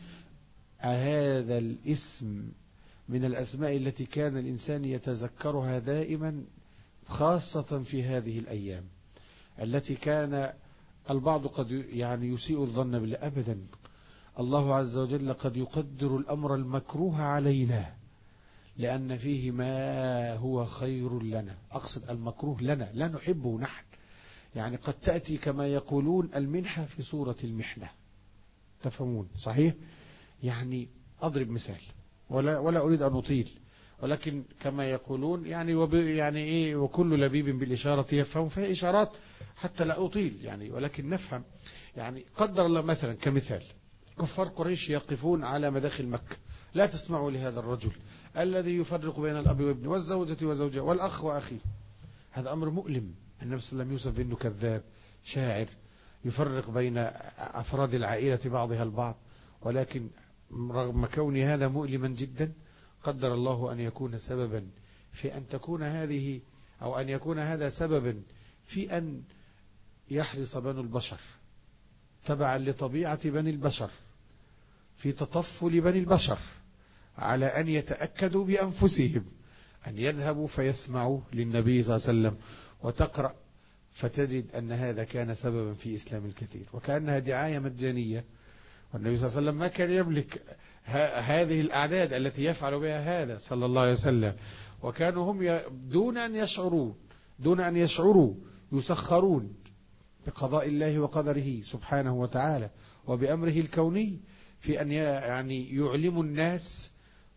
هذا الاسم من الأسماء التي كان الإنسان يتذكرها دائما، خاصة في هذه الأيام التي كان البعض قد يعني يسيء الظن بالله. أبدا، الله عز وجل قد يقدر الأمر المكروه علينا لأن فيه ما هو خير لنا. أقصد المكروه لنا لا نحبه نحن، يعني قد تأتي كما يقولون المنحة في صورة المحنة. تفهمون صحيح؟ يعني أضرب مثال ولا أريد أن أطيل، ولكن كما يقولون يعني إيه، وكل لبيب بالإشارة يفهم، فهي إشارات حتى لا أطيل يعني، ولكن نفهم. يعني قدر الله مثلا كمثال، كفار قريش يقفون على مداخل مكة: لا تسمعوا لهذا الرجل الذي يفرق بين الأب وابنه والزوجة وزوجها والأخ وأخيه. هذا أمر مؤلم. النبي صلى الله عليه وسلم يوصف بأنه كذاب شاعر يفرق بين أفراد العائلة بعضها البعض، ولكن رغم كون هذا مؤلما جدا قدر الله أن يكون سببا في أن تكون هذه، أو أن يكون هذا سببا في أن يحرص بنو البشر تبعا لطبيعة بني البشر في تطفل بني البشر على أن يتأكدوا بأنفسهم أن يذهبوا فيسمعوا للنبي صلى الله عليه وسلم وتقرأ، فتجد أن هذا كان سببا في إسلام الكثير، وكأنها دعاية مجانية. والنبي صلى الله عليه وسلم ما كان يملك هذه الأعداد التي يفعل بها هذا صلى الله عليه وسلم، وكانوا هم دون أن يشعروا يسخرون بقضاء الله وقدره سبحانه وتعالى وبأمره الكوني في أن يعني يعلموا الناس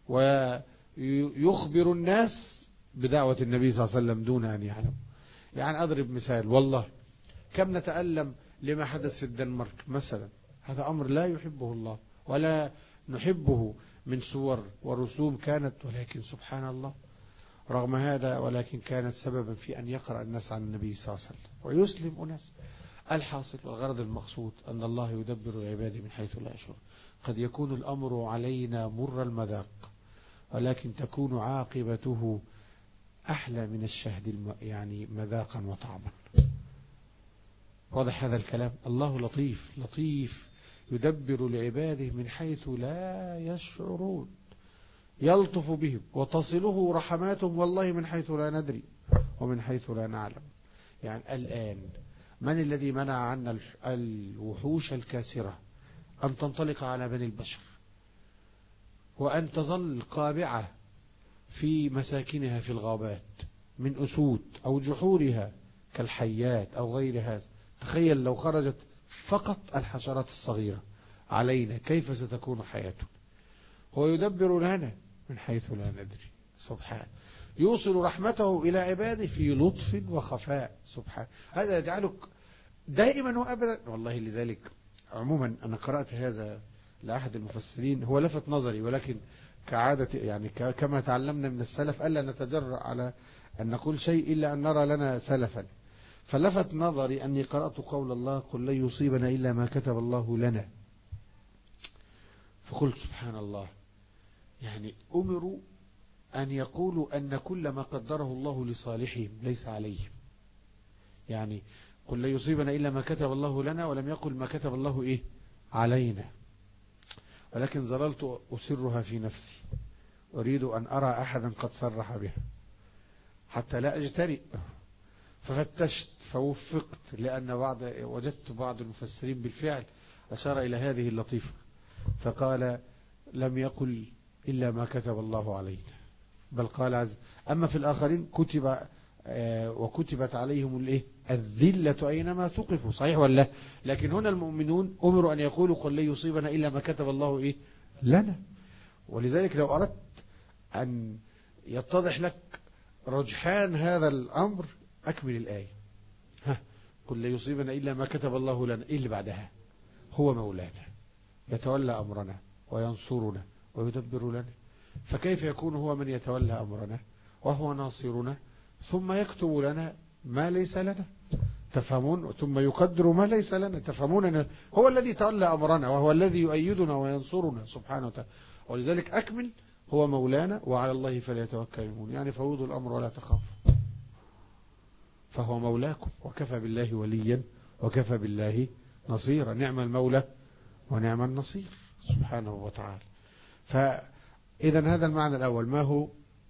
ويخبر الناس بدعوة النبي صلى الله عليه وسلم دون أن يعلم. يعني أضرب مثال، والله كم نتألم لما حدث في الدنمارك مثلا. هذا أمر لا يحبه الله ولا نحبه من صور ورسوم كانت، ولكن سبحان الله رغم هذا ولكن كانت سببا في أن يقرأ الناس عن النبي صلى الله عليه وسلم ويسلم أناس. الحاصل والغرض المقصود أن الله يدبر عباده من حيث لا يشعر. قد يكون الأمر علينا مر المذاق، ولكن تكون عاقبته أحلى من الشهد يعني مذاقا وطعما. واضح هذا الكلام؟ الله لطيف، لطيف يدبر لعباده من حيث لا يشعرون. يلطف بهم وتصله رحماتهم والله من حيث لا ندري ومن حيث لا نعلم. يعني الآن من الذي منع عنا الوحوش الكاسرة أن تنطلق على بني البشر وأن تظل قابعة في مساكنها في الغابات من أسود أو جحورها كالحيات أو غير هذا؟ تخيل لو خرجت فقط الحشرات الصغيرة علينا كيف ستكون حياتنا. هو يدبر لنا من حيث لا ندري سبحانه، يوصل رحمته إلى عباده في لطف وخفاء سبحانه. هذا يجعلك دائما وأبدا والله. لذلك عموما أنا قرأت هذا لأحد المفسرين، هو لفت نظري، ولكن كعادة يعني كما تعلمنا من السلف ألا نتجرأ على أن نقول شيء إلا أن نرى لنا سلفا. فلفت نظري أني قرأت قول الله قل لن يصيبنا إلا ما كتب الله لنا، فقلت سبحان الله، يعني أمروا أن يقولوا أن كل ما قدره الله لصالحهم ليس عليهم. يعني قل لن يصيبنا إلا ما كتب الله لنا، ولم يقل ما كتب الله إيه علينا. ولكن ظللت أسرها في نفسي، أريد أن أرى أحدا قد صرح بها حتى لا أجترئ. ففتشت فوفقت، لأن وجدت بعض المفسرين بالفعل أشار إلى هذه اللطيفة، فقال لم يقل إلا ما كتب الله علينا، بل قال عز. أما في الآخرين كتب وكتبت عليهم الايه الذلة أينما ثقفوا، صحيح ولا؟ لكن هنا المؤمنون أمروا أن يقولوا قل لن يصيبنا إلا ما كتب الله إيه لنا. ولذلك لو أردت أن يتضح لك رجحان هذا الأمر أكمل الآية. قل لن يصيبنا إلا ما كتب الله لنا، إيه اللي بعدها؟ هو مولانا يتولى أمرنا وينصرنا ويدبر لنا. فكيف يكون هو من يتولى أمرنا وهو ناصرنا ثم يكتب لنا ما ليس لنا؟ تفهمون؟ ثم يقدر ما ليس لنا. تفهمون أن هو الذي تولى أمرنا وهو الذي يؤيدنا وينصرنا سبحانه وتعالى. ولذلك أكمل هو مولانا وعلى الله فليتوكل المؤمنون، يعني فوضوا الأمر ولا تخافوا، فهو مولاكم وكفى بالله وليا وكفى بالله نصيرا. نعم المولى ونعم النصير سبحانه وتعالى. فإذا هذا المعنى الأول ما هو؟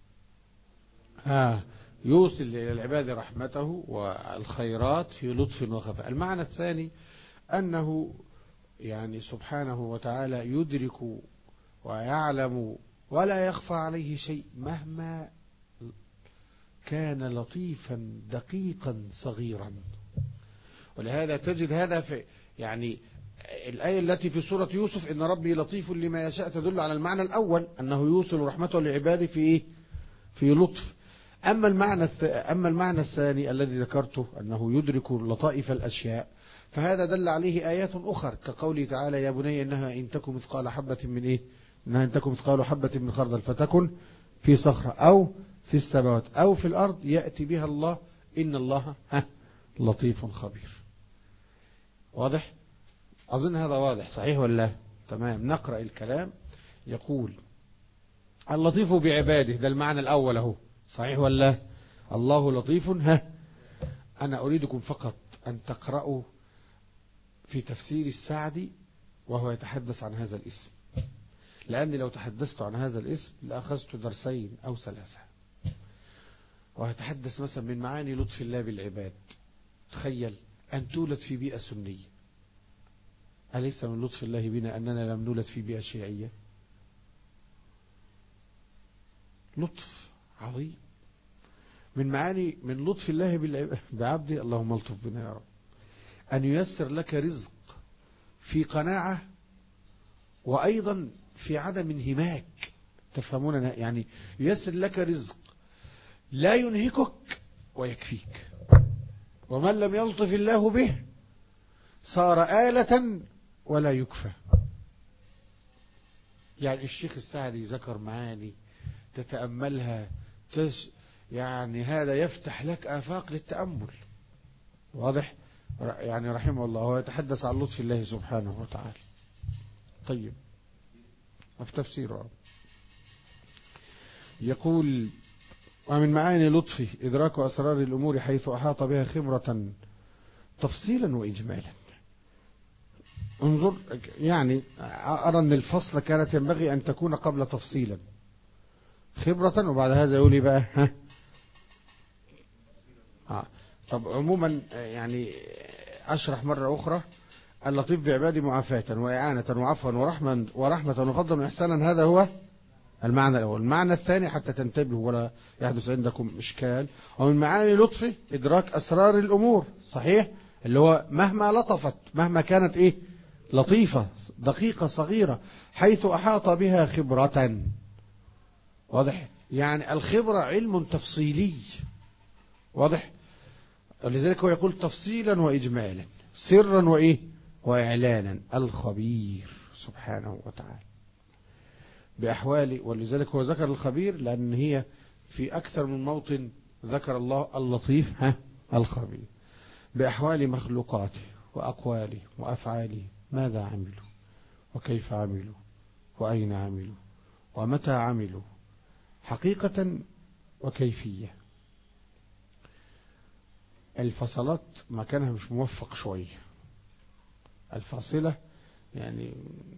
يوصل إلى العباد رحمته والخيرات في لطف وخفاء. المعنى الثاني أنه يعني سبحانه وتعالى يدرك ويعلم ولا يخفى عليه شيء مهما كان لطيفا دقيقا صغيرا. ولهذا تجد هذا في يعني الآية التي في سورة يوسف إن ربي لطيف لما يشاء تدل على المعنى الأول أنه يوصل رحمته لعباده في إيه؟ في لطف. أما المعنى الثاني الذي ذكرته أنه يدرك لطائف الأشياء، فهذا دل عليه آيات أخرى كقوله تعالى يا بني إنها إن تكن مثقال حبة من إيه؟ إنها إن تكن مثقال حبة من خردل فتكن في صخرة أو في السماوات أو في الأرض يأتي بها الله إن الله لطيف خبير. واضح؟ أظن هذا واضح صحيح ولا؟ تمام. نقرأ الكلام. يقول اللطيف بعباده، ده المعنى الأول اهو، صحيح ولا؟ الله لطيف. أنا أريدكم فقط أن تقرأوا في تفسير السعدي وهو يتحدث عن هذا الاسم، لأني لو تحدثت عن هذا الاسم لأخذت درسين أو ثلاثة. ويتحدث مثلا من معاني لطف الله بالعباد. تخيل أن تولد في بيئة سنية، أليس من لطف الله بنا أننا لم نولد في بيئة شيعية؟ لطف عظيم. من معاني من لطف الله بعبده، اللهم الطف بنا يا رب، أن ييسر لك رزق في قناعة وأيضا في عدم انهماك. تفهمون؟ يعني ييسر لك رزق لا ينهكك ويكفيك. ومن لم يلطف الله به صار آلة ولا يكفى. يعني الشيخ السعدي ذكر معاني تتأملها يعني هذا يفتح لك آفاق للتأمل. واضح؟ يعني رحمه الله هو يتحدث عن لطف الله سبحانه وتعالى. طيب في تفسيره يقول ومن معاني لطفه إدراك أسرار الأمور حيث أحاط بها خبرة تفصيلا وإجمالا. انظر، يعني أرى أن الفصل كانت ينبغي أن تكون قبل تفصيلا، خبرة، وبعد هذا يقول إيه بقى؟ طب عموما يعني أشرح مرة أخرى. اللطيف بعبادي معافاة وإعانة وعفوا ورحمة وفضلا وإحسانا، هذا هو المعنى الأول. المعنى الثاني حتى تنتبهوا ولا يحدث عندكم إشكال، ومن معاني لطفه إدراك أسرار الأمور، صحيح، اللي هو مهما لطفت، مهما كانت إيه لطيفة دقيقة صغيرة، حيث أحاط بها خبرة. واضح؟ يعني الخبرة علم تفصيلي، واضح؟ ولذلك هو يقول تفصيلا وإجمالا، سرا وإيه وإعلانا، الخبير سبحانه وتعالى بأحوال. ولذلك هو ذكر الخبير لأن هي في أكثر من موطن ذكر الله اللطيف الخبير بأحوال مخلوقاته وأقواله وأفعاله، ماذا عملوا وكيف عملوا وأين عملوا ومتى عملوا، حقيقة وكيفية. الفصلات مكانها مش موفق شوية، الفاصلة يعني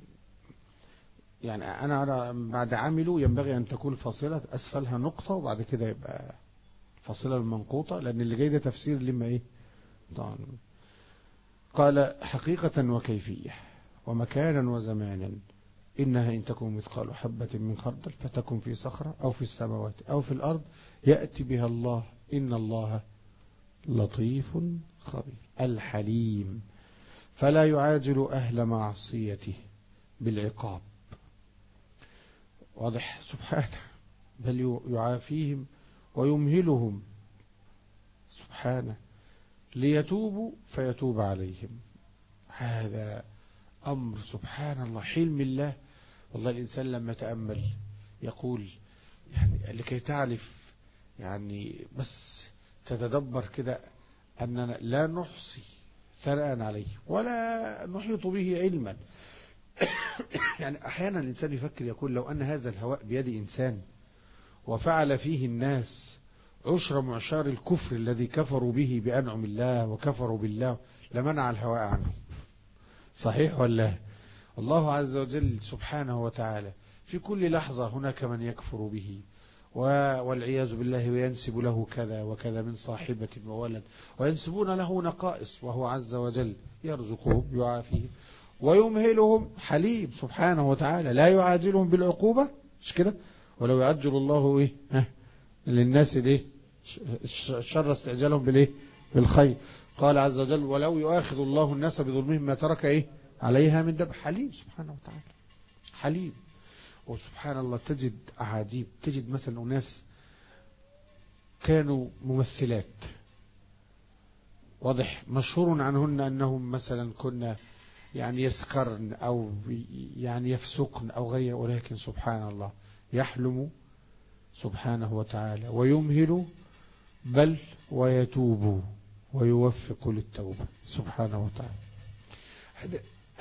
أنا أرى بعد عملوا ينبغي أن تكون فاصلة أسفلها نقطة وبعد كده يبقى فاصلة المنقوطة، لأن اللي جاي ده تفسير لما إيه طبعا. قال حقيقة وكيفية ومكانا وزمانا، إنها إن تكون مثقال حبة من خردل فتكن في صخرة أو في السماوات أو في الأرض يأتي بها الله، إن الله لطيف خبير. الحليم فلا يعاجل أهل معصيته بالعقاب، واضح سبحانه، بل يعافيهم ويمهلهم سبحانه ليتوبوا فيتوب عليهم. هذا أمر سبحان الله، حلم الله. والله الإنسان لما تأمل يقول يعني لكي تعرف يعني بس تتدبر كده أننا لا نحصي ثناء عليه ولا نحيط به علما. يعني أحيانا الإنسان يفكر يقول لو أن هذا الهواء بيد إنسان وفعل فيه الناس عشر معشار الكفر الذي كفروا به بأنعم الله وكفروا بالله لمنع الهواء عنه، صحيح ولا؟ الله عز وجل سبحانه وتعالى في كل لحظة هناك من يكفر به والعياذ بالله وينسب له كذا وكذا من صاحبة وولد، وينسبون له نقائص، وهو عز وجل يرزقهم يعافيهم ويمهلهم. حليم سبحانه وتعالى لا يعاجلهم بالعقوبة، مش كده؟ ولو يعجل الله إيه للناس ليه الشر استعجالهم بالإيه بالخير. قال عز وجل ولو يؤاخذ الله الناس بظلمهم ما ترك إيه عليها من دب. حليم سبحانه وتعالى حليم. وسبحان الله تجد أعاجيب، تجد مثلا أناس كانوا ممثلات، واضح، مشهور عنهن أنهم مثلا كنا يعني يسكرن أو يعني يفسقن أو غير، ولكن سبحان الله يحلم سبحانه وتعالى ويمهل بل ويتوب ويوفق للتوبة سبحانه وتعالى.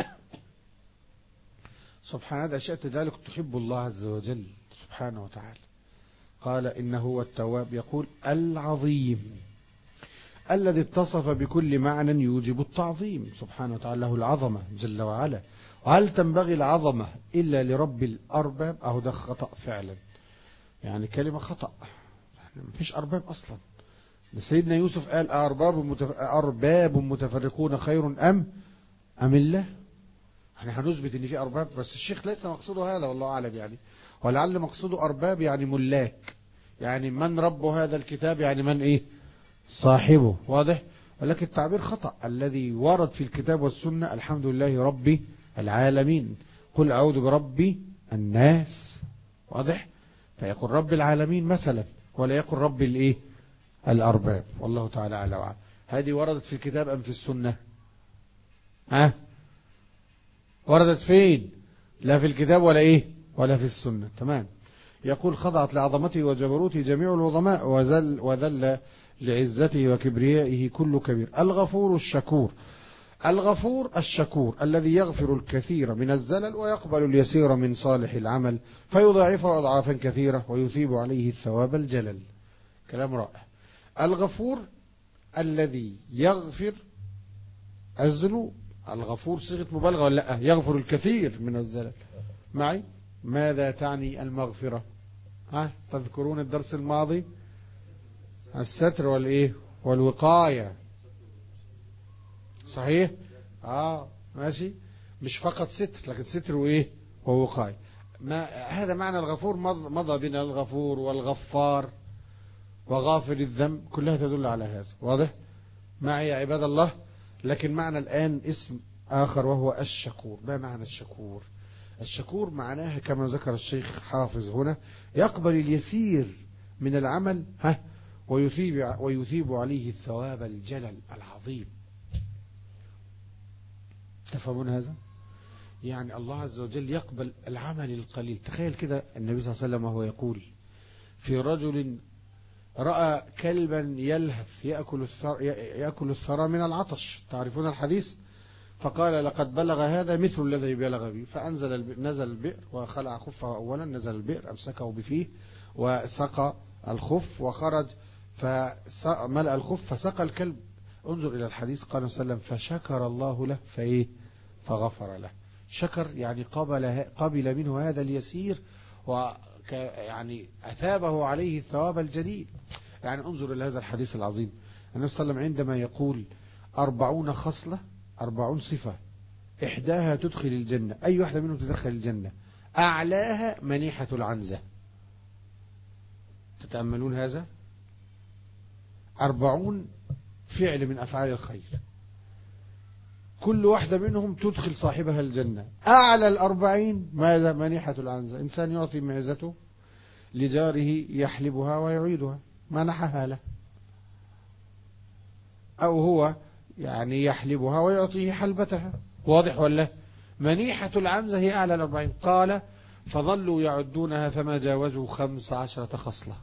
سبحان هذا أشياء ذلك تحب الله عز وجل سبحانه وتعالى. قال إنه هو التواب، يقول العظيم الذي اتصف بكل معنى يوجب التعظيم سبحانه وتعالى، له العظمة جل وعلا. وهل تنبغي العظمة إلا لرب الأرباب؟ أهو ده خطأ فعلا، يعني كلمة خطأ، يعني مفيش أرباب أصلا. سيدنا يوسف قال أرباب متفرقون خير أم الله. احنا هنثبت ان في ارباب، بس الشيخ ليس مقصوده هذا والله اعلم، يعني ولعل مقصوده ارباب يعني ملاك، يعني من رب هذا الكتاب، يعني من ايه صاحبه، واضح. ولكن التعبير خطأ. الذي ورد في الكتاب والسنة الحمد لله رب العالمين، قل اعوذ برب الناس، واضح، فيقول رب العالمين مثلا ولا يقول رب الايه الارباب، والله تعالى اعلم وأعلم. هذه وردت في الكتاب ام في السنة؟ وردت فين؟ لا في الكتاب ولا ايه ولا في السنة. تمام. يقول خضعت لعظمته وجبروته جميع العظماء وذل لعزته وكبريائه كل كبير. الغفور الشكور، الغفور الشكور الذي يغفر الكثير من الزلل ويقبل اليسير من صالح العمل فيضاعفه أضعافا كثيرة ويثيب عليه الثواب الجلل. كلام رائع. الغفور الذي يغفر الذنوب، الغفور صيغة مبالغة ولا لا؟ يغفر الكثير من الزلل معي. ماذا تعني المغفرة؟ ها تذكرون الدرس الماضي؟ الستر والإيه والوقاية. صحيح. ماشي. مش فقط ستر لكن ستر وإيه ووقاية. ما هذا معنى الغفور. مضى بنا الغفور والغفار وغافر الذنب كلها تدل على هذا. واضح معي يا عباد الله؟ لكن معنى الآن اسم آخر وهو الشكور. ما معنى الشكور؟ الشكور معناها كما ذكر الشيخ حافظ هنا يقبل اليسير من العمل ويثيب عليه الثواب الجلل العظيم. تفهمون هذا؟ يعني الله عز وجل يقبل العمل القليل. تخيل كده النبي صلى الله عليه وسلم وهو يقول في رجل رأى كلبا يلهث يأكل الثرى من العطش. تعرفون الحديث؟ فقال لقد بلغ هذا مثل الذي بلغ به. نزل البئر وخلع خفه أولا، نزل البئر أمسكه بفيه وسقى الخف وخرج فملأ الخف فسقى الكلب. انظر إلى الحديث. قال صلى الله عليه وسلم فشكر الله له فغفر له. شكر يعني قبل منه هذا اليسير يعني أثابه عليه الثواب الجليل. يعني انظر إلى هذا الحديث العظيم. النبي صلى الله عليه وسلم عندما يقول 40 خصلة 40 صفة إحداها تدخل الجنة، أي واحدة منهم تدخل الجنة؟ أعلاها منيحة العنزة. تتأملون هذا؟ 40 فعل من أفعال الخير كل واحدة منهم تدخل صاحبها الجنة. أعلى 40 ماذا؟ منيحة العنزة. إنسان يعطي معزته لجاره يحلبها ويعيدها، منحها له، أو هو يعني يحلبها ويعطيه حلبتها. واضح ولا؟ منيحة العنزة هي أعلى 40. قال فظلوا يعدونها فما جاوزوا 15 خصلة.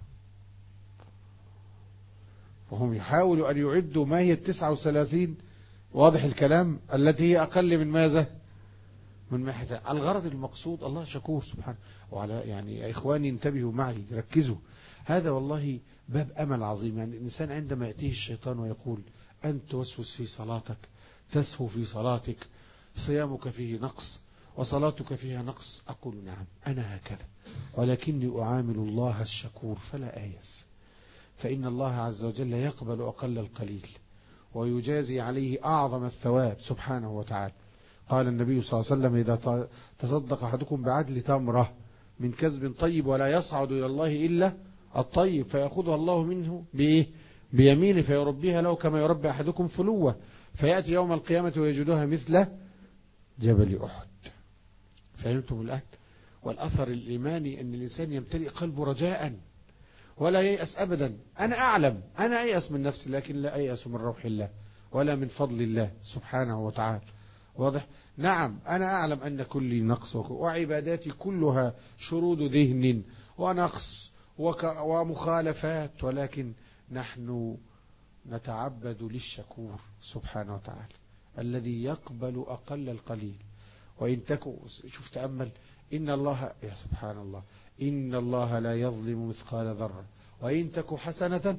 وهم يحاولوا أن يعدوا ما هي 39. واضح الكلام؟ التي هي أقل من ماذا؟ من منيحة. الغرض المقصود الله شكور سبحانه. وعلى يعني يا إخواني انتبهوا معي ركزوا. هذا والله باب أمل عظيم. يعني الإنسان عندما يأتيه الشيطان ويقول أنت توسوس في صلاتك، تسهو في صلاتك، صيامك فيه نقص وصلاتك فيها نقص، أقول نعم أنا هكذا، ولكني أعامل الله الشكور فلا آيس. فإن الله عز وجل يقبل أقل القليل ويجازي عليه أعظم الثواب سبحانه وتعالى. قال النبي صلى الله عليه وسلم إذا تصدق أحدكم بعدل تمرة من كسب طيب ولا يصعد إلى الله إلا الطيب فيأخذها الله منه بيمينه فيربيها له كما يربي أحدكم فلوة فيأتي يوم القيامة ويجدها مثل جبل أحد. فهمتم الآن؟ والأثر الإيماني أن الإنسان يمتلئ قلبه رجاء ولا ييأس أبدا. أنا أعلم أنا أيأس من نفسي لكن لا أيأس من روح الله ولا من فضل الله سبحانه وتعالى. واضح؟ نعم أنا أعلم أن كل نقص وعباداتي كلها شرود ذهن ونقص ومخالفات، ولكن نحن نتعبد للشكور سبحانه وتعالى الذي يقبل أقل القليل. وإن تكو شوف تأمل إن الله يا سبحان الله إن الله لا يظلم مثقال ذرة وإن تكو حسنة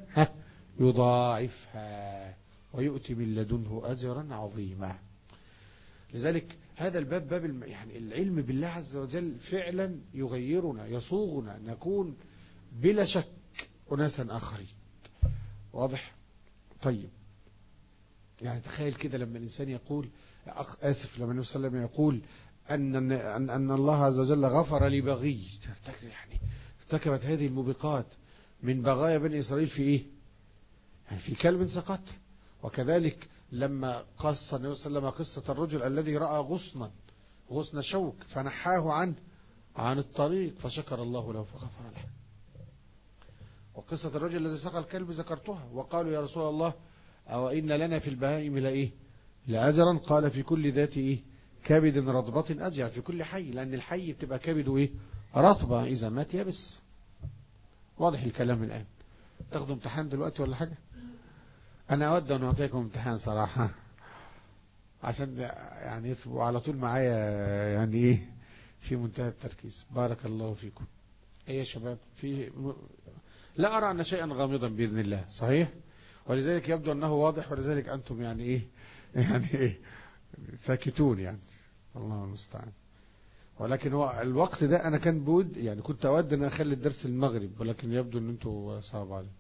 يضاعفها ويؤتي من لدنه أجرا عظيما. لذلك هذا الباب باب يعني العلم بالله عز وجل فعلا يغيرنا يصوغنا نكون بلا شك أناسا آخرين. واضح؟ طيب يعني تخيل كده لما الإنسان يقول لما النبي صلى الله عليه وسلم يقول أن الله عز وجل غفر لبغي يعني ارتكبت هذه الموبقات من بغايا بني إسرائيل في إيه؟ يعني في كلب سقط. وكذلك لما قص النبي صلى الله عليه وسلم قصة الرجل الذي رأى غصن شوك فنحاه عن الطريق فشكر الله له فغفر له. وقصة الرجل الذي سقى الكلب ذكرتها وقالوا يا رسول الله أو إن لنا في البهائم لإيه لأجرا؟ قال في كل ذات إيه كبد رطبة أجر، في كل حي، لأن الحي بتبقى كبده إيه رطبة إذا مات يبس. واضح الكلام الآن؟ تاخدوا امتحان دلوقتي ولا حاجة؟ أنا أود أن أعطيكم امتحان صراحة عشان يعني يثبوا على طول معايا يعني إيه في منتهى التركيز. بارك الله فيكم. إيه يا شباب لا أرى أن شيئا غامضا بإذن الله صحيح، ولذلك يبدو أنه واضح، ولذلك أنتم يعني إيه ساكتون يعني الله المستعان. ولكن هو الوقت ده أنا كان بود يعني كنت أود أن أخلي الدرس المغرب، ولكن يبدو أن أنتوا صعب علي.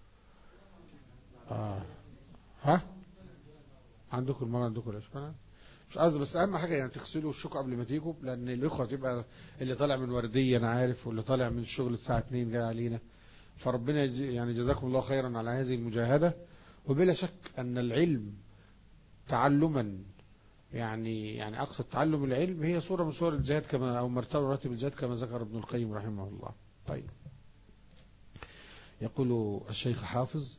ها عندكم المرة عندكم الأشبال مش قصدي، بس أهم حاجة يعني تغسلوا وشكوا قبل ما تيجوا، لأن الإخوة تبقى اللي طالع من وردية أنا عارف، واللي طالع من الشغل الساعة 2 جاي علينا، فربنا يعني جزاكم الله خيرا على هذه المجاهدة. وبلا شك أن العلم تعلما يعني أقصد تعلم العلم هي صورة من صور الجهاد كما أو مرتبة مراتب الجهاد كما ذكر ابن القيم رحمه الله. طيب، يقول الشيخ حافظ: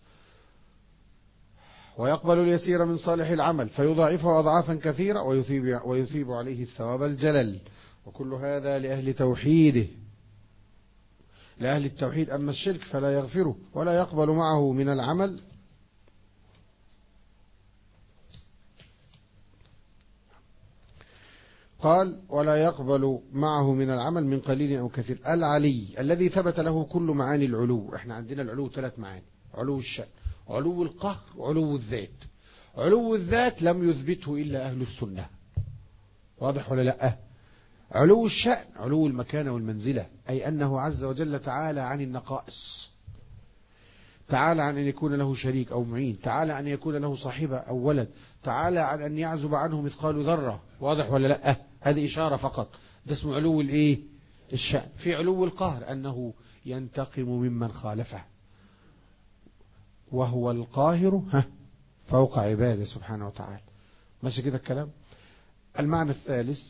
ويقبل اليسير من صالح العمل فيضاعفه أضعافا كثيرة ويثيب عليه الثواب الجلل، وكل هذا لأهل توحيده، لأهل التوحيد. أما الشرك فلا يغفره ولا يقبل معه من العمل قال: ولا يقبل معه من العمل من قليل أو كثير. العلي الذي ثبت له كل معاني العلو. احنا عندنا العلو 3 معاني: علو الشأن، علو القهر، علو الذات. علو الذات لم يثبته إلا أهل السنة، واضح ولا لا؟ علو الشأن علو المكانة والمنزلة، أي أنه عز وجل تعالى عن النقائص، تعالى عن أن يكون له شريك أو معين، تعالى أن يكون له صاحبة أو ولد، تعالى عن أن يعزب عنه مثقال ذرة، واضح ولا لا؟ هذه إشارة فقط، ده اسمه علو الإيه؟ الشأن. في علو القهر أنه ينتقم ممن خالفه، وهو القاهر فوق عباده سبحانه وتعالى. ماشي كده الكلام؟ المعنى الثالث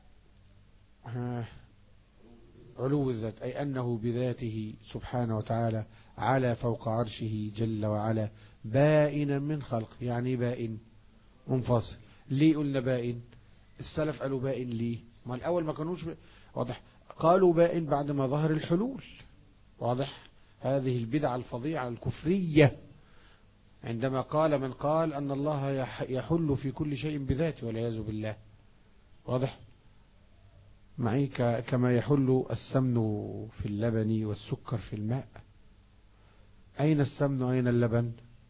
علو الذات، أي أنه بذاته سبحانه وتعالى على فوق عرشه جل وعلا، بائنا من خلق. يعني بائن منفصل. ليه قلنا بائن؟ السلف قالوا بائن ليه؟ ما الأول ما كانوش واضح، قالوا بائن بعد ما ظهر الحلول، واضح؟ هذه البدعة الفظيعة الكفرية، عندما قال من قال أن الله يحل في كل شيء بذاته والعياذ بالله، واضح؟ معي كما يحل السمن في اللبن والسكر في الماء. أين السمن وأين اللبن؟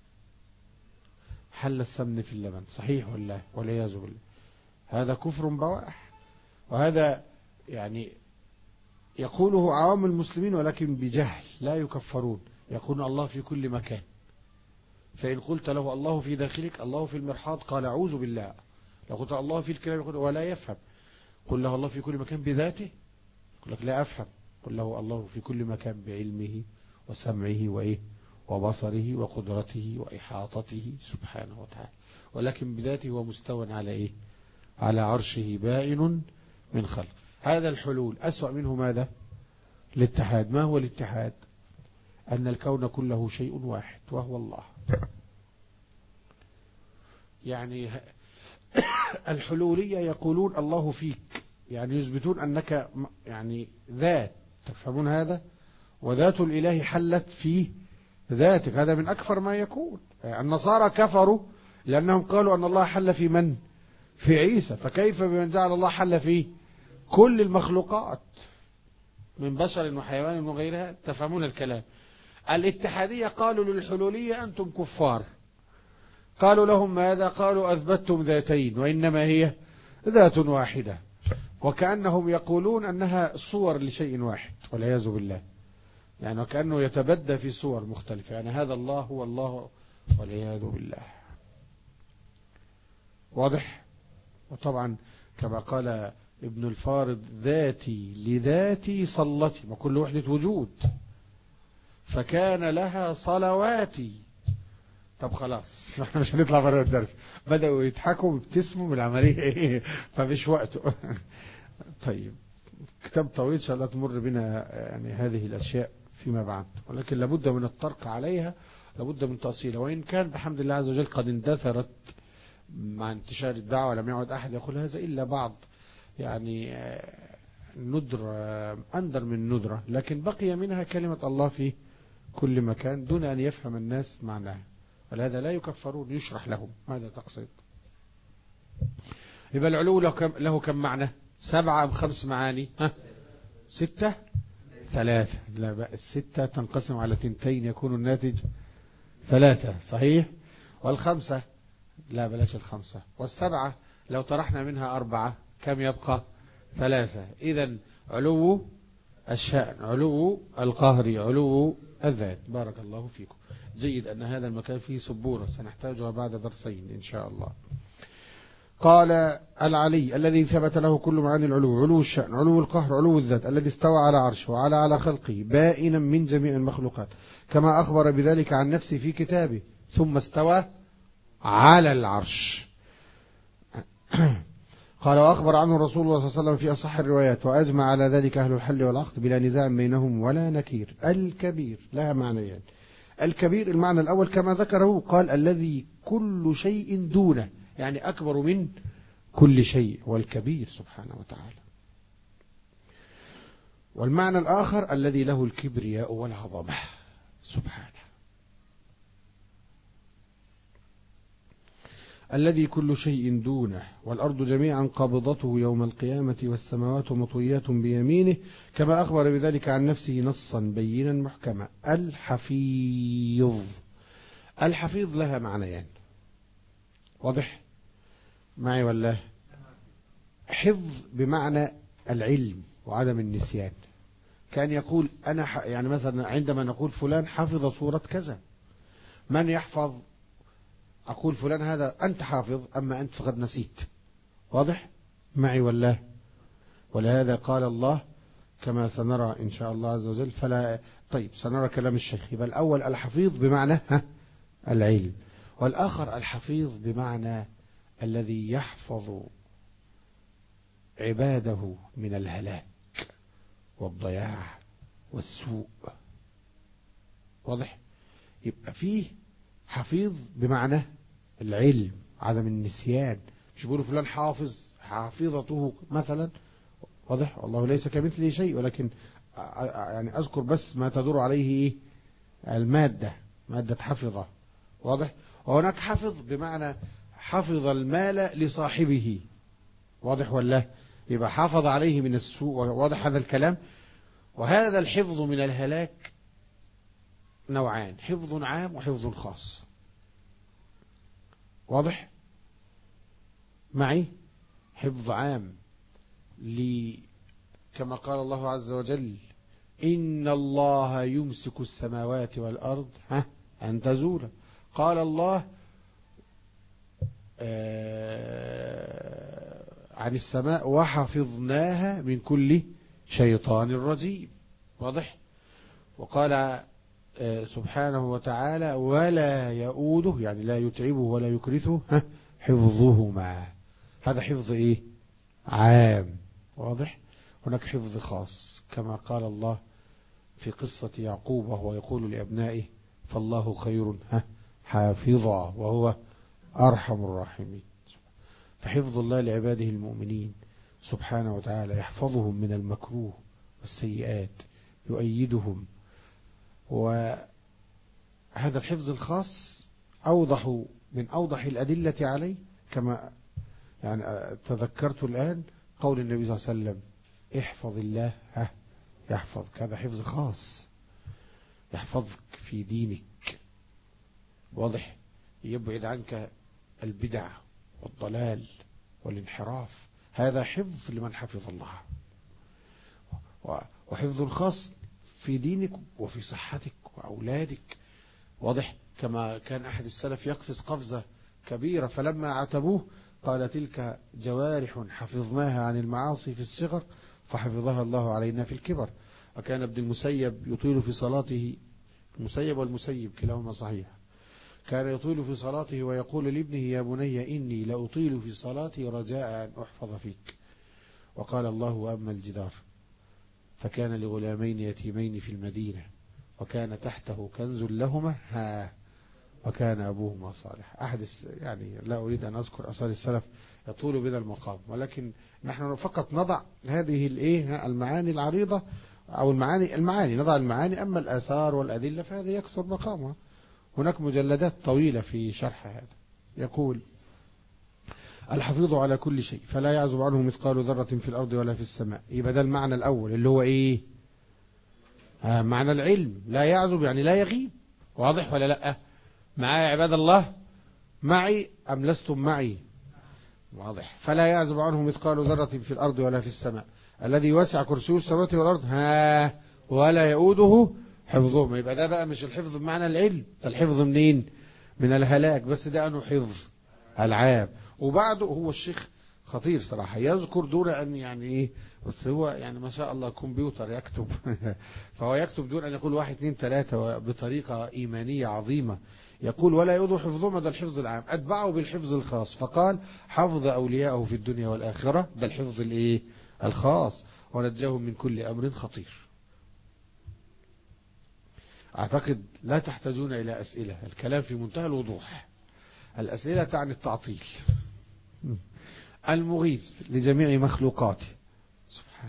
حل السمن في اللبن، صحيح ولا والعياذ بالله؟ هذا كفر بواح، وهذا يعني يقوله عوام المسلمين ولكن بجهل، لا يكفرون. يقول الله في كل مكان، فإن قلت له الله في داخلك، الله في المرحاض، قال أعوذ بالله. لو قلت الله في الكلام يقول ولا يفهم. قل له الله في كل مكان بذاته، يقول لك لا أفهم. قل له الله في كل مكان بعلمه وسمعه وإيه وبصره وقدرته وإحاطته سبحانه وتعالى، ولكن بذاته هو مستوى على إيه؟ على عرشه بائن من خلق. هذا الحلول. أسوأ منه ماذا؟ الاتحاد. ما هو الاتحاد؟ أن الكون كله شيء واحد وهو الله. يعني الحلولية يقولون الله فيك، يعني يثبتون أنك يعني ذات، تفهمون هذا؟ وذات الإله حلت في ذاتك. هذا من أكثر ما يكون. النصارى كفروا لأنهم قالوا أن الله حل في من؟ في عيسى. فكيف بمن جعل الله حل في كل المخلوقات من بشر وحيوان وغيرها؟ تفهمون الكلام؟ الاتحادية قالوا للحلولية أنتم كفار. قالوا لهم ماذا؟ قالوا أثبتتم ذاتين وإنما هي ذات واحدة، وكأنهم يقولون أنها صور لشيء واحد والعياذ بالله، يعني وكأنه يتبدى في صور مختلفة، يعني هذا الله هو الله والعياذ بالله، واضح؟ وطبعا كما قال ابن الفارض ذاتي لذاتي صلتي، وكل وحدة وجود، فكان لها صلواتي. طب خلاص احنا مش هنطلع بره الدرس، بدأوا يضحكوا ويبتسموا بالعملية ايه، فمش وقته. طيب، كتاب طويل ان شاء الله تمر بنا يعني هذه الاشياء فيما بعد، ولكن لابد من الطرق عليها، لابد من تأصيلها. وإن كان بحمد الله عز وجل قد اندثرت مع انتشار الدعوة، لم يعد أحد يقول هذا إلا بعض يعني ندر أندر من ندرة، لكن بقي منها كلمة الله في كل مكان دون أن يفهم الناس معناها، ولهذا لا يكفرون، يشرح لهم ماذا تقصد. يبقى العلو له كم معنى؟ 7 أم 5 معاني؟ 6 3. لا بقى 6 تنقسم على 2 يكون الناتج 3، صحيح؟ وال5 لا بلاش ال5، وال7 لو طرحنا منها 4 كم يبقى؟ ثلاثة. إذن علو الشأن، علو القهر، علو الذات. بارك الله فيكم. جيد أن هذا المكان فيه سبورة سنحتاجها بعد درسين إن شاء الله. قال العلي الذي ثبت له كل معاني العلو، علو الشأن، علو القهر، علو الذات، الذي استوى على عرشه وعلى على خلقه بائنا من جميع المخلوقات، كما أخبر بذلك عن نفسه في كتابه، ثم استوى على العرش. قال وأخبر عنه رسول الله صلى الله عليه وسلم في أصح الروايات، وأجمع على ذلك أهل الحل والعقد بلا نزاع بينهم ولا نكير. الكبير لها معنيان. الكبير المعنى الأول كما ذكره، قال الذي كل شيء دونه، يعني أكبر من كل شيء، والكبير سبحانه وتعالى. والمعنى الآخر الذي له الكبرياء والعظمة سبحانه، الذي كل شيء دونه، والأرض جميعا قبضته يوم القيامة والسماوات مطويات بيمينه، كما أخبر بذلك عن نفسه نصا بينا محكما. الحفيظ، الحفيظ لها معنيان. واضح معي ولا؟ حفظ بمعنى العلم وعدم النسيان، كان يقول أنا يعني مثلا عندما نقول فلان حفظ سورة كذا، من يحفظ؟ أقول فلان هذا أنت حافظ، أما أنت فقد نسيت. واضح معي ولا؟ ولهذا قال الله كما سنرى إن شاء الله عز وجل. فلا طيب سنرى كلام الشيخ. يبقى الأول الحفيظ بمعنى العلم، والآخر الحفيظ بمعنى الذي يحفظ عباده من الهلاك والضياع والسوء. واضح؟ يبقى فيه حفيظ بمعنى العلم عدم النسيان، مش بيقولوا فلان حافظ حافظته مثلا. واضح؟ والله ليس كمثله شيء، ولكن يعني أذكر بس ما تدور عليه المادة، مادة حفظة. واضح؟ وهناك حفظ بمعنى حفظ المال لصاحبه. واضح ولا؟ يبقى حافظ عليه من السوء. واضح هذا الكلام؟ وهذا الحفظ من الهلاك نوعان، حفظ عام وحفظ خاص. واضح معي؟ حفظ عام كما قال الله عز وجل إن الله يمسك السماوات والأرض أن تزولا. قال الله عن السماء وحفظناها من كل شيطان رجيم. واضح؟ وقال سبحانه وتعالى ولا يؤوده، يعني لا يتعبه ولا يكرثه حفظهما. هذا حفظ ايه؟ عام. واضح؟ هناك حفظ خاص كما قال الله في قصة يعقوب وهو يقول لأبنائه فالله خير حافظا وهو أرحم الراحمين. فحفظ الله لعباده المؤمنين سبحانه وتعالى يحفظهم من المكروه والسيئات، يؤيدهم. وهذا الحفظ الخاص أوضح من أوضح الأدلة عليه، كما يعني تذكرت الآن قول النبي صلى الله عليه وسلم احفظ الله يحفظك. هذا حفظ خاص يحفظك في دينك. واضح؟ يبعد عنك البدع والضلال والانحراف. هذا حفظ لمن حفظ الله. وحفظ الخاص في دينك وفي صحتك وأولادك. واضح؟ كما كان أحد السلف يقفز قفزة كبيرة فلما عتبوه قال تلك جوارح حفظناها عن المعاصي في الصغر فحفظها الله علينا في الكبر. وكان ابن المسيب يطيل في صلاته، المسيب والمسيب كلاهما صحيح، كان يطيل في صلاته ويقول لابنه يا بني إني لأطيل في صلاتي رجاء أن أحفظ فيك. وقال الله وأما الجدار فكان لغلامين يتيمين في المدينة وكان تحته كنز لهما وكان أبوهما صالح. أحد يعني لا أريد أن أذكر أصال السلف يطول بنا المقام، ولكن نحن فقط نضع هذه المعاني العريضة أو المعاني نضع المعاني، أما الآثار والأدلة فهذا يكثر مقامها. هناك مجلدات طويلة في شرح هذا. يقول الحفيظ على كل شيء فلا يعزب عنه مثقال ذرة في الأرض ولا في السماء. يبقى ده المعنى الأول اللي هو إيه؟ معنى العلم، لا يعزب يعني لا يغيب. واضح ولا لا؟ معي عباد الله؟ معي أم لستم معي؟ واضح. فلا يعزب عنه مثقال ذرة في الأرض ولا في السماء، الذي وسع كرسيه السماوات والأرض ولا يؤوده حفظهما. يبقى ده بقى مش الحفظ بمعنى العلم، ده الحفظ منين؟ من الهلاك، بس ده أنه حفظ العام. وبعده هو الشيخ خطير صراحة، يذكر دون أن يعني إيه، بس هو يعني ما شاء الله كمبيوتر يكتب فهو يكتب دون أن يقول 1 2 3 بطريقة إيمانية عظيمة. يقول ولا يؤوده حفظهما، ده الحفظ العام. أتبعه بالحفظ الخاص فقال حفظ أولياءه في الدنيا والآخرة، ده الحفظ الإيه الخاص، ونجاهم من كل أمر خطير. أعتقد لا تحتاجون إلى أسئلة، الكلام في منتهى الوضوح. الأسئلة تعني التعطيل. المغيث لجميع مخلوقاته سبحانه،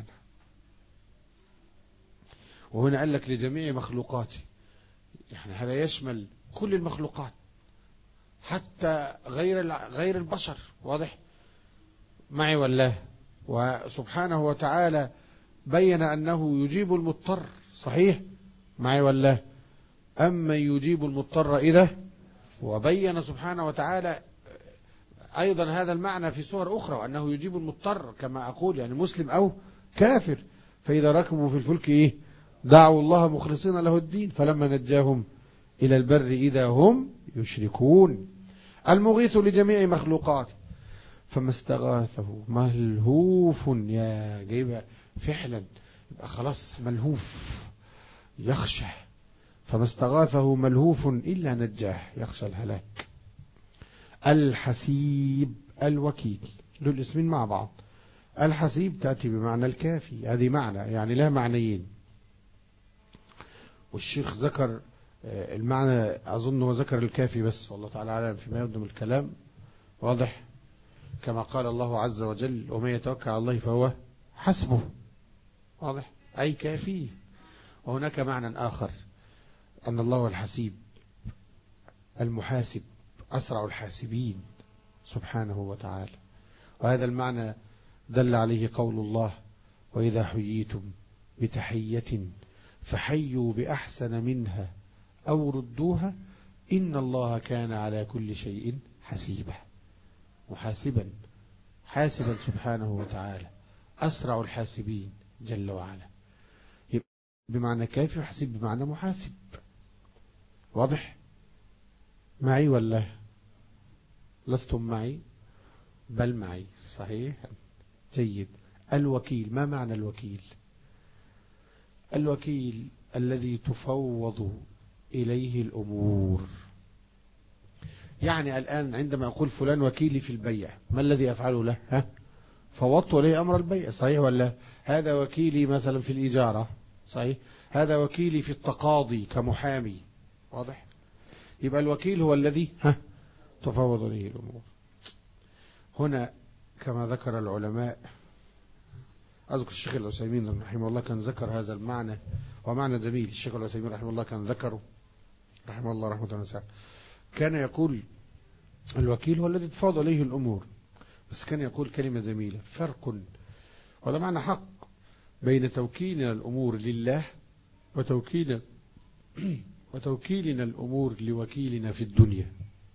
وهنا قال لك لجميع مخلوقاته، يعني هذا يشمل كل المخلوقات حتى غير البشر. واضح معي ولا؟ وسبحانه وتعالى بين أنه يجيب المضطر، صحيح معي ولا؟ أما يجيب المضطر إذا، وبين سبحانه وتعالى أيضا هذا المعنى في سور أخرى، وأنه يجيب المضطر كما أقول يعني مسلم أو كافر. فإذا ركبوا في الفلك إيه دعوا الله مخلصين له الدين فلما نجاهم إلى البر إذا هم يشركون. المغيث لجميع مخلوقاته فما استغاثه ملهوف، يا جايبة فعلا يبقى خلاص ملهوف يخشى، فما استغاثه ملهوف إلا نجاه يخشى الهلاك. الحسيب الوكيل، دول اسمين مع بعض. الحسيب تأتي بمعنى الكافي، هذه معنى يعني لها معنيين، والشيخ ذكر المعنى أظن ذكر الكافي بس، والله تعالى أعلم فيما يبدو من الكلام. واضح كما قال الله عز وجل ومن يتوكل على الله فهو حسبه. واضح أي كافي. وهناك معنى آخر أن الله هو الحسيب المحاسب أسرع الحاسبين سبحانه وتعالى. وهذا المعنى دل عليه قول الله وإذا حييتم بتحية فحيوا بأحسن منها أو ردوها إن الله كان على كل شيء حسيبا. محاسبا حاسبا سبحانه وتعالى، أسرع الحاسبين جل وعلا، بمعنى كافي، وحسيب بمعنى محاسب. واضح معي ولا لستم معي؟ بل معي صحيح جيد. الوكيل، ما معنى الوكيل؟ الوكيل الذي تفوض إليه الأمور. يعني الآن عندما أقول فلان وكيلي في البيع، ما الذي أفعله له؟ فوضت إليه أمر البيع، صحيح ولا؟ هذا وكيلي مثلا في الإجارة، صحيح، هذا وكيلي في التقاضي كمحامي. واضح. يبقى الوكيل هو الذي تفوض إليه الأمور. هنا كما ذكر العلماء، أذكر الشيخ العثيمين رحمه الله كان ذكر هذا المعنى، ومعنى جميل. الشيخ العثيمين رحمه الله كان ذكره رحمه الله رحمة واسعة. كان يقول الوكيل هو الذي تفوض إليه الأمور، بس كان يقول كلمة جميلة، فرق، وهذا معنى حق، بين توكيلنا الأمور لله وتوكيلنا الأمور لوكيلنا في الدنيا.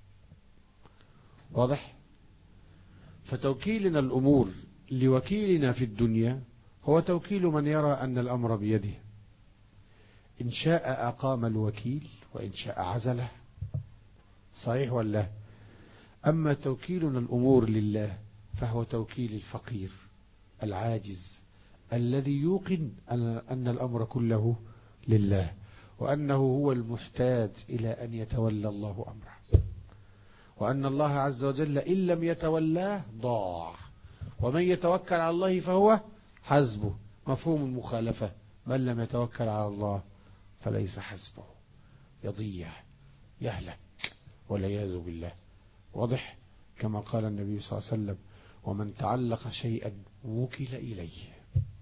واضح. فتوكيلنا الأمور لوكيلنا في الدنيا هو توكيل من يرى أن الأمر بيده، إن شاء أقام الوكيل وإن شاء عزله، صحيح ولا؟ أما توكيلنا الأمور لله فهو توكيل الفقير العاجز الذي يوقن أن الأمر كله لله، وأنه هو المحتاج إلى أن يتولى الله أمره، وأن الله عز وجل إن لم يتولاه ضاع، ومن يتوكل على الله فهو حسبه. مفهوم المخالفة، من لم يتوكل على الله فليس حسبه، يضيع يهلك والعياذ بالله. واضح كما قال النبي صلى الله عليه وسلم ومن تعلق شيئا وكل إليه.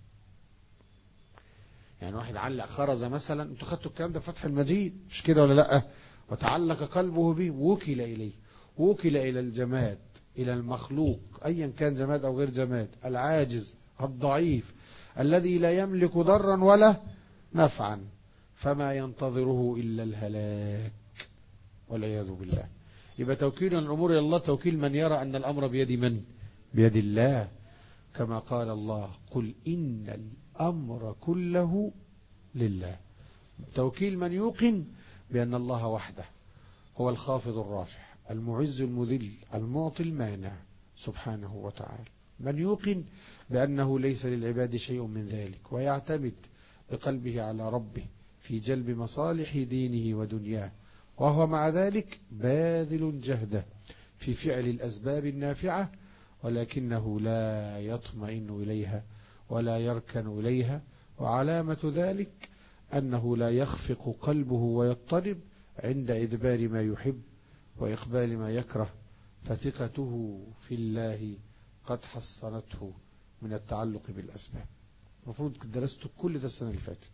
يعني واحد علق خرز مثلا، انتوا خدتوا الكلام ده في فتح المجيد مش كده ولا لا؟ وتعلق قلبه به وكل إليه، وكل إلى الجماد، إلى المخلوق أيا كان جماد أو غير جماد، العاجز الضعيف الذي لا يملك ضرا ولا نفعا، فما ينتظره إلا الهلاك والعياذ بالله. يبقى توكيل الأمور إلى الله توكيل من يرى أن الأمر بيد من؟ بيد الله، كما قال الله قل إن الأمر كله لله. توكيل من يوقن بأن الله وحده هو الخافض الرافع المعز المذل المعطي المانع سبحانه وتعالى. من يوقن بأنه ليس للعباد شيء من ذلك ويعتمد بقلبه على ربه في جلب مصالح دينه ودنياه، وهو مع ذلك باذل جهده في فعل الأسباب النافعة، ولكنه لا يطمئن إليها ولا يركن إليها. وعلامة ذلك أنه لا يخفق قلبه ويضطرب عند إدبار ما يحب وإقبال ما يكره، فثقته في الله قد حصنته من التعلق بالأسباب. المفروض درست كل ده السنة اللي فاتت،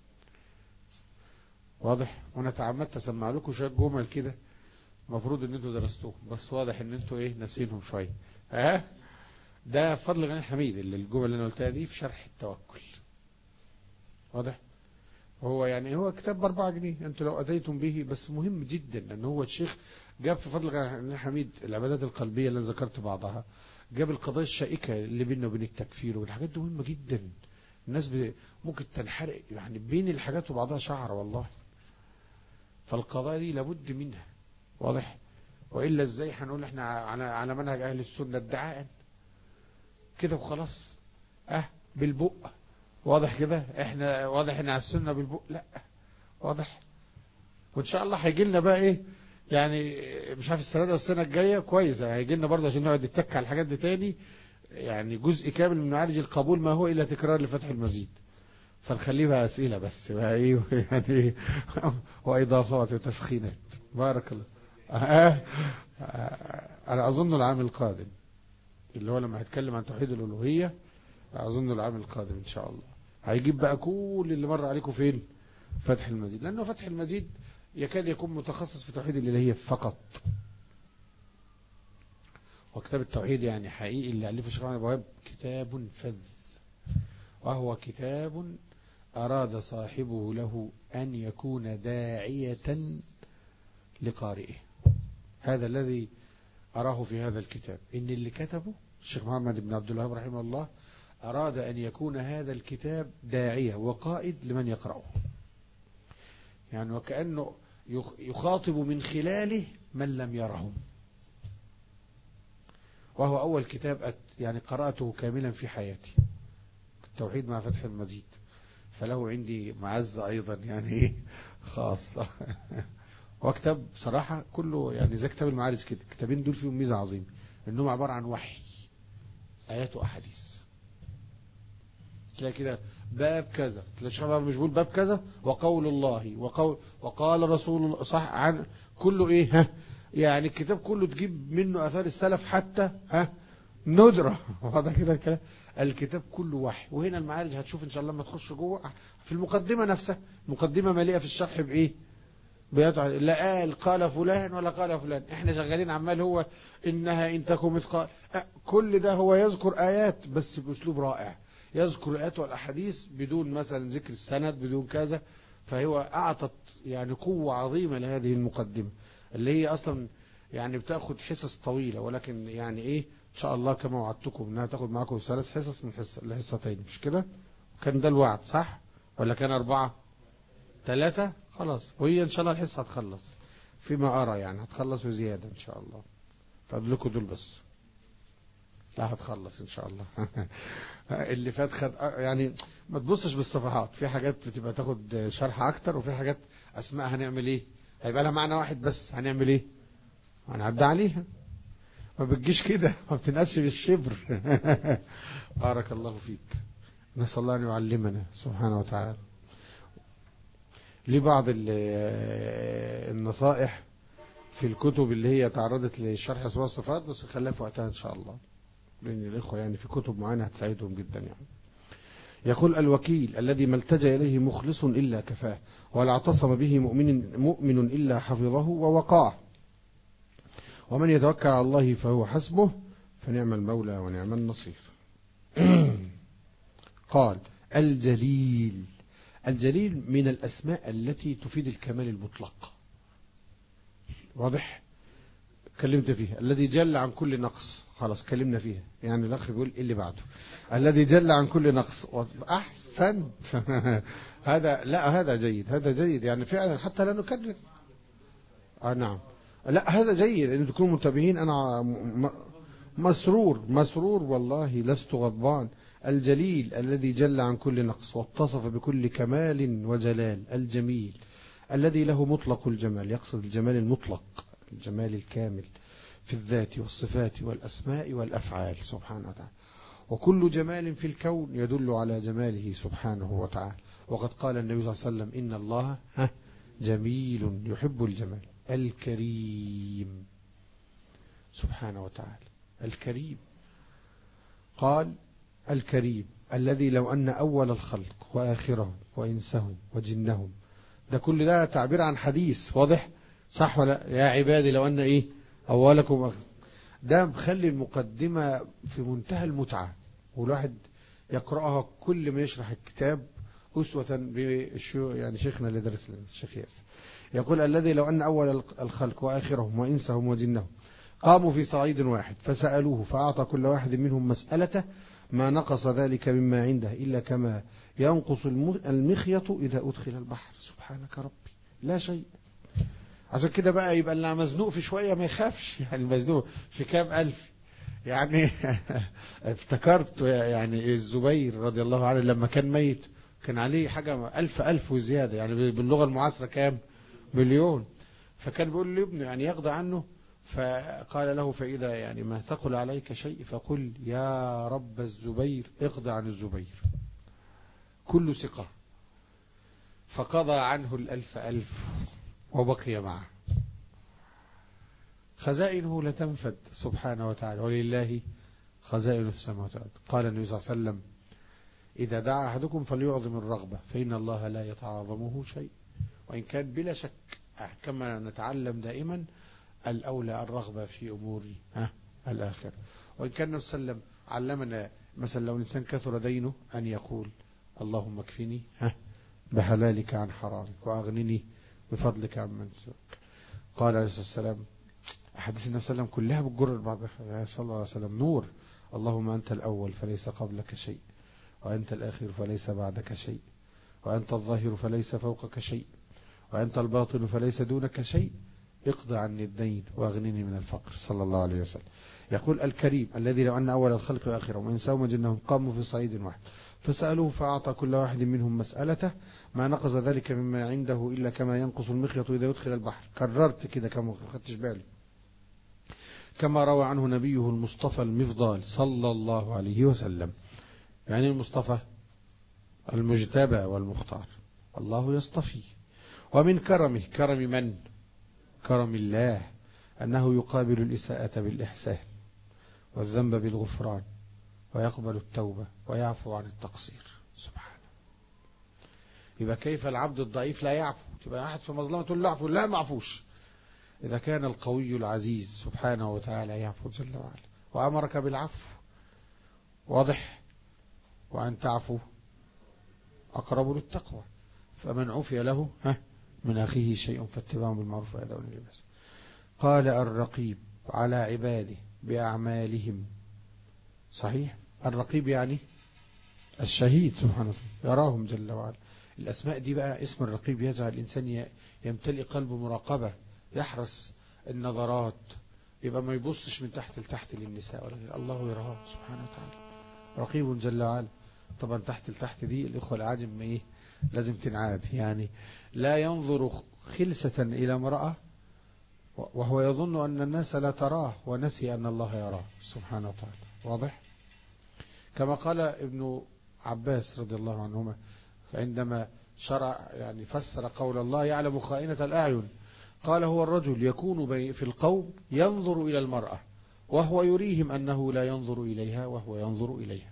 واضح؟ وانا تعمدت اسمع لكم شويه جمل كده المفروض ان انتوا درستوهم، بس واضح ان انتوا ايه ناسينهم شويه. ده بفضل غني حميد اللي الجمل اللي انا قلتها دي في شرح التوكل، واضح؟ هو يعني هو كتاب ب4 جنيه، انتوا لو اتيتم به، بس مهم جدا لان هو الشيخ جاب في فضل غني حميد العبادات القلبيه اللي ذكرت بعضها، جاب القضايا الشائكه اللي بيننا وبين التكفير، والحاجات دي مهمه جدا. الناس ممكن تنحرق يعني بين الحاجات وبعضها شعر والله، فالقضايا دي لابد منها، واضح؟ وإلا ازاي هنقول احنا على منهج أهل السنة ادعاء كده وخلاص بالبق، واضح كده؟ احنا واضح ان على السنة بالبق، لا، واضح؟ وان شاء الله هيجي لنا بقى ايه يعني، مش عارف السنة ده والسنة الجاية كويس هيجي لنا برضه عشان نقعد نتك على الحاجات دي تاني، يعني جزء كامل من معالج القبول ما هو إلا تكرار لفتح المزيد، فنخليه بقى أسئلة بس بقى ايه يعني وإضافات وتسخينات. بارك الله. أنا أظن العام القادم اللي هو لما هتكلم عن توحيد الألوهية، أظن العام القادم إن شاء الله هيجيب بقى كل اللي مر عليكم فين فتح المجيد، لأنه فتح المجيد يكاد يكون متخصص في توحيد الإلهية فقط. وكتاب التوحيد يعني حقيقي اللي ألفه الشيخ محمد أبو وهاب كتاب فذ، وهو كتاب أراد صاحبه له أن يكون داعية لقارئه. هذا الذي أراه في هذا الكتاب، إن اللي كتبه الشيخ محمد بن عبد الوهاب رحمه الله أراد أن يكون هذا الكتاب داعية وقائد لمن يقرأه، يعني وكأنه يخاطب من خلاله من لم يرهم. وهو أول كتاب يعني قرأته كاملا في حياتي، التوحيد مع فتح المجيد، فله عندي معزة أيضا يعني خاصة. وكتاب صراحة كله يعني زي كتاب المعارج كده، الكتابين دول فيهم ميزة عظيمة انهم عبارة عن وحي آيات وأحاديث. تلاقي كده باب كذا، تلاقي الشيخ مش بيقول باب كذا وقول الله وقال رسول الله صح عن كله ايه يعني الكتاب كله تجيب منه اثار السلف حتى ندرة. هذا كده الكلام، الكتاب كله وحي. وهنا المعارج هتشوف ان شاء الله لما تخش جوه في المقدمة نفسها، المقدمة مليئة في الشرح بايه، لا قال فلان ولا قال فلان، احنا شغالين عمال هو انها ان تكن مثقال، كل ده هو يذكر ايات بس باسلوب رائع، يذكر الايات والاحاديث بدون مثلا ذكر السند بدون كذا. فهو اعطت يعني قوة عظيمة لهذه المقدمة اللي هي اصلا يعني بتاخد حصص طويلة، ولكن يعني ايه ان شاء الله كما وعدتكم انها تاخد معكم 3 حصص من لحصتين، مش كده؟ كان ده الوعد صح ولا كان 4 3؟ خلاص، وهي ان شاء الله الحصة هتخلص فيما ارى، يعني هتخلص وزيادة ان شاء الله، فادلكوا دول بس، لا هتخلص ان شاء الله. اللي فات خد يعني ما تبصش بالصفحات، في حاجات بتبقى تاخد شرح اكتر، وفي حاجات اسماء هنعمل ايه هيبقى لها معنى واحد بس، هنعمل ايه هنعدي عليها، ما بتجيش كده، ما بتنقسش بالشبر. بارك الله فيك، نسأل الله ان يعلمنا سبحانه وتعالى. لبعض النصائح في الكتب اللي هي تعرضت لشرح اسماء الصفات، بس خليها في وقتها ان شاء الله، لان الاخوه يعني في كتب معينه هتساعدهم جدا يعني. يقول الوكيل الذي ما التجا اليه مخلص الا كفاه، ولا اعتصم به مؤمن الا حفظه ووقاه، ومن يتوكل على الله فهو حسبه، فنعم المولى ونعم النصير. قال الجليل، الجليل من الأسماء التي تفيد الكمال المطلق، واضح؟ كلمت فيها. الذي جل عن كل نقص، خلاص كلمنا فيها. يعني الأخ بيقول إيه اللي بعده؟ الذي جل عن كل نقص. أحسن. هذا لا، هذا جيد، هذا جيد يعني فعلا حتى لا نكرر. نعم، لا هذا جيد أن تكونوا منتبهين. أنا مسرور والله، لست غضبان. الجليل الذي جل عن كل نقص واتصف بكل كمال وجلال، الجميل الذي له مطلق الجمال، يقصد الجمال المطلق، الجمال الكامل في الذات والصفات والأسماء والأفعال سبحانه وتعالى. وكل جمال في الكون يدل على جماله سبحانه وتعالى. وقد قال النبي صلى الله عليه وسلم: إن الله جميل يحب الجمال. الكريم سبحانه وتعالى، الكريم. قال: الكريم الذي لو أن أول الخلق وآخرهم وإنسهم وجنهم، ده كل ده تعبير عن حديث واضح، صح ولا؟ يا عبادي لو أن إيه أولكم ده مخلي المقدمة في منتهى المتعة، والواحد يقرأها كل ما يشرح الكتاب أسوة يعني شيخنا اللي درس لنا الشيخ ياسر، يقول: الذي لو أن أول الخلق وآخرهم وإنسهم وجنهم قاموا في صعيد واحد فسألوه فأعطى كل واحد منهم مسألته ما نقص ذلك مما عنده إلا كما ينقص المخيط إذا أدخل البحر. سبحانك ربي لا شيء. عشان كده بقى يبقى اللي مزنوق في شوية ما يخافش، يعني مزنوق في كام ألف يعني. افتكرت يعني الزبير رضي الله عنه لما كان ميت كان عليه حاجة ألف وزيادة، يعني باللغة المعاصرة كام؟ مليون. فكان بيقول لابنه يعني يقضي عنه، فقال له: فإذا يعني ما ثقل عليك شيء فقل يا رب الزبير اقضي عن الزبير، كل ثقة. فقضى عنه الألف وبقي معه. خزائنه لتنفد سبحانه وتعالى، ولله خزائن السماوات والأرض. قال النبي صلى الله عليه وسلم: إذا دعا أحدكم فليعظم الرغبة فإن الله لا يتعاظمه شيء. وإن كان بلا شك كما نتعلم دائما الأولى الرغبة في أمور الآخرة. وإن كان النبي صلى الله عليه وسلم علمنا مثلا لو الإنسان كثر دينه أن يقول: اللهم اكفني بحلالك عن حرامك وأغنني بفضلك عن من سواك. قال عليه الصلاة والسلام: أحاديث النبي صلى الله عليه وسلم كلها بتجر بعضها صلى الله عليه وسلم نور. اللهم أنت الأول فليس قبلك شيء، وأنت الآخر فليس بعدك شيء، وأنت الظاهر فليس فوقك شيء، وأنت الباطن فليس دونك شيء، اقض عني الدين وأغنني من الفقر. صلى الله عليه وسلم. يقول: الكريم الذي لو أن أول الخلق وآخرهم وإنسهم وجنهم قاموا في صعيد واحد فسألوه فأعطى كل واحد منهم مسألته ما نقص ذلك مما عنده إلا كما ينقص المخيط إذا يدخل البحر. كررت كده كما خدتش بالي. كما روى عنه نبيه المصطفى المفضال صلى الله عليه وسلم. يعني المصطفى المجتبى والمختار، الله يصطفي. ومن كرمه، كرم من؟ كرم الله، أنه يقابل الإساءة بالإحسان والذنب بالغفران ويقبل التوبة ويعفو عن التقصير. سبحانه. يبقى كيف العبد الضعيف لا يعفو؟ تبقى أحد في مظلمة تقول له اعفو، لا معفوش. إذا كان القوي العزيز سبحانه وتعالى يعفو جل وعلا وأمرك بالعفو، واضح، وأن تعفو أقرب للتقوى. فمن عفي له من أخيه شيء فاتباع بالمعروف وأداء إليه بإحسان. قال: الرقيب على عباده بأعمالهم. صحيح، الرقيب يعني الشهيد سبحانه وتعالى، يراهم جل وعلا. الأسماء دي بقى، اسم الرقيب يجعل الإنسان يمتلئ قلبه مراقبة، يحرص النظرات، يبقى ما يبصش من تحت لتحت للنساء، ولكن الله يراه سبحانه وتعالى. رقيب جل وعلا. طبعا تحت لتحت دي الإخوة العاجم ايه لازم تنعاد، يعني لا ينظر خلسة إلى امرأة وهو يظن أن الناس لا تراه ونسي أن الله يراه سبحانه وتعالى. واضح؟ كما قال ابن عباس رضي الله عنهما عندما شرع يعني فسر قول الله: يعلم خائنة الأعين، قال: هو الرجل يكون في القوم ينظر إلى المرأة وهو يريهم أنه لا ينظر إليها وهو ينظر إليها.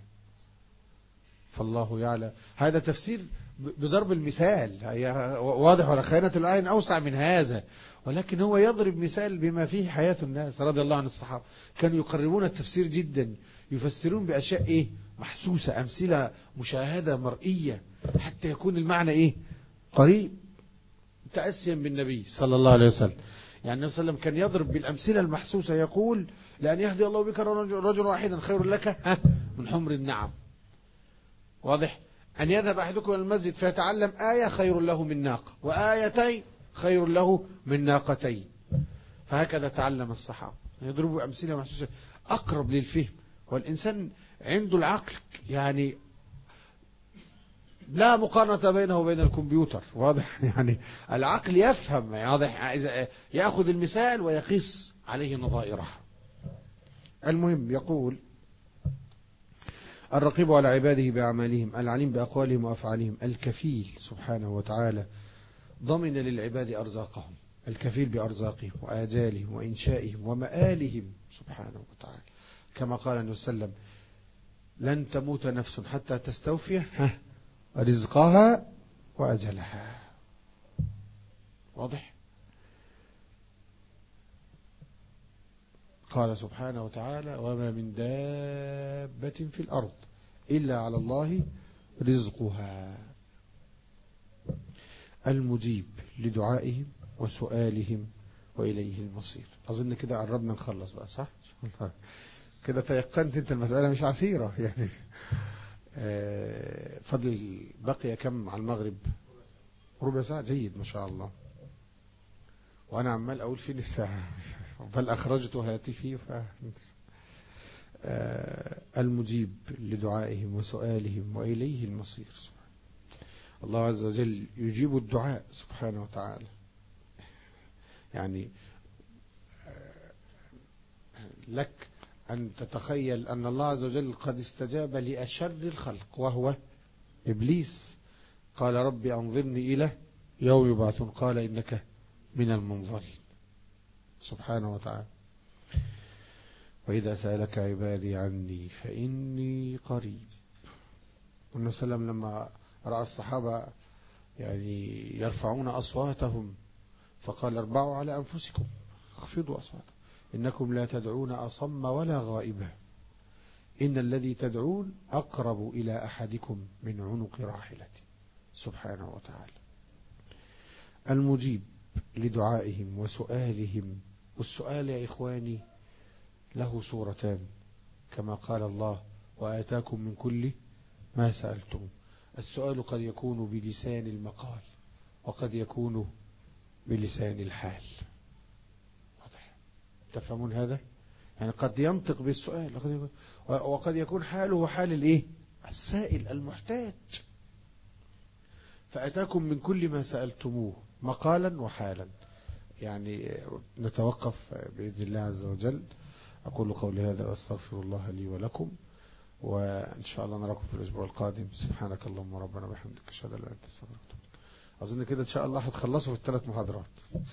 فالله يعلم. هذا تفسير بضرب المثال، واضح، ولا خائنة الأعين أوسع من هذا، ولكن هو يضرب مثال بما فيه حياة الناس. رضي الله عن الصحابة كانوا يقربون التفسير جدا، يفسرون بأشياء محسوسة، أمثلة مشاهدة مرئية، حتى يكون المعنى قريب، تأسيا بالنبي صلى الله عليه وسلم. يعني النبي صلى الله عليه وسلم كان يضرب بالأمثلة المحسوسة، يقول لأن يهدي الله بك رجل واحدا خير لك من حمر النعم. واضح؟ أن يذهب أحدكم إلى المسجد فيتعلم آية خير له من ناقة، وآيتين خير له من ناقتين. فهكذا تعلم الصحابة، يضربوا أمثلة محسوسة أقرب للفهم. والإنسان عنده العقل، يعني لا مقارنة بينه وبين الكمبيوتر. واضح؟ يعني العقل يفهم، واضح، يأخذ المثال ويقيس عليه نظائره. المهم يقول: الرقيب على عباده بأعمالهم، العليم بأقوالهم وأفعالهم، الكفيل سبحانه وتعالى ضمن للعباد أرزاقهم، الكفيل بأرزاقهم وآجالهم وإنشائهم ومآلهم سبحانه وتعالى، كما قال النبي صلى الله عليه وسلم: لن تموت نفس حتى تستوفي رزقها وأجلها. واضح؟ قال سبحانه وتعالى: وما من دابة في الأرض إلا على الله رزقها. المجيب لدعائهم وسؤالهم وإليه المصير. أظن كده قربنا نخلص بقى، صح؟ كده تيقنت انت المسألة مش عسيرة يعني. فضل بقي كم على المغرب؟ ربع ساعة. جيد ما شاء الله. وأنا عمال أقول فين الساعة بل أخرجت هاتفي المجيب لدعائهم وسؤالهم وإليه المصير. الله عز وجل يجيب الدعاء سبحانه وتعالى. يعني لك أن تتخيل أن الله عز وجل قد استجاب لأشر الخلق وهو إبليس. قال: ربي أنظرني إلى يوم يبعثون، قال: إنك من المنظرين. سبحانه وتعالى: وإذا سألك عبادي عني فإني قريب. والنبي صلى الله عليه وسلم لما رأى الصحابة يعني يرفعون أصواتهم فقال: اربعوا على أنفسكم، اخفضوا أصواتكم، إنكم لا تدعون أصم ولا غائبا، إن الذي تدعون أقرب إلى أحدكم من عنق راحلته. سبحانه وتعالى. المجيب لدعائهم وسؤالهم. والسؤال يا إخواني له صورتان، كما قال الله: وآتاكم من كل ما سألتم. السؤال قد يكون بلسان المقال وقد يكون بلسان الحال. واضح؟ تفهمون هذا؟ يعني قد ينطق بالسؤال وقد يكون حاله حال الايه؟ السائل المحتاج. فأتاكم من كل ما سألتموه مقالا وحالا. يعني نتوقف بإذن الله عز وجل. أقول قولي هذا وأستغفر الله لي ولكم، وإن شاء الله نراكم في الأسبوع القادم. سبحانك اللهم ربنا وبحمدك، أشهد أن لا إله إلا أنت، أستغفرك. أظن كده إن شاء الله هتخلصوا في 3 محاضرات.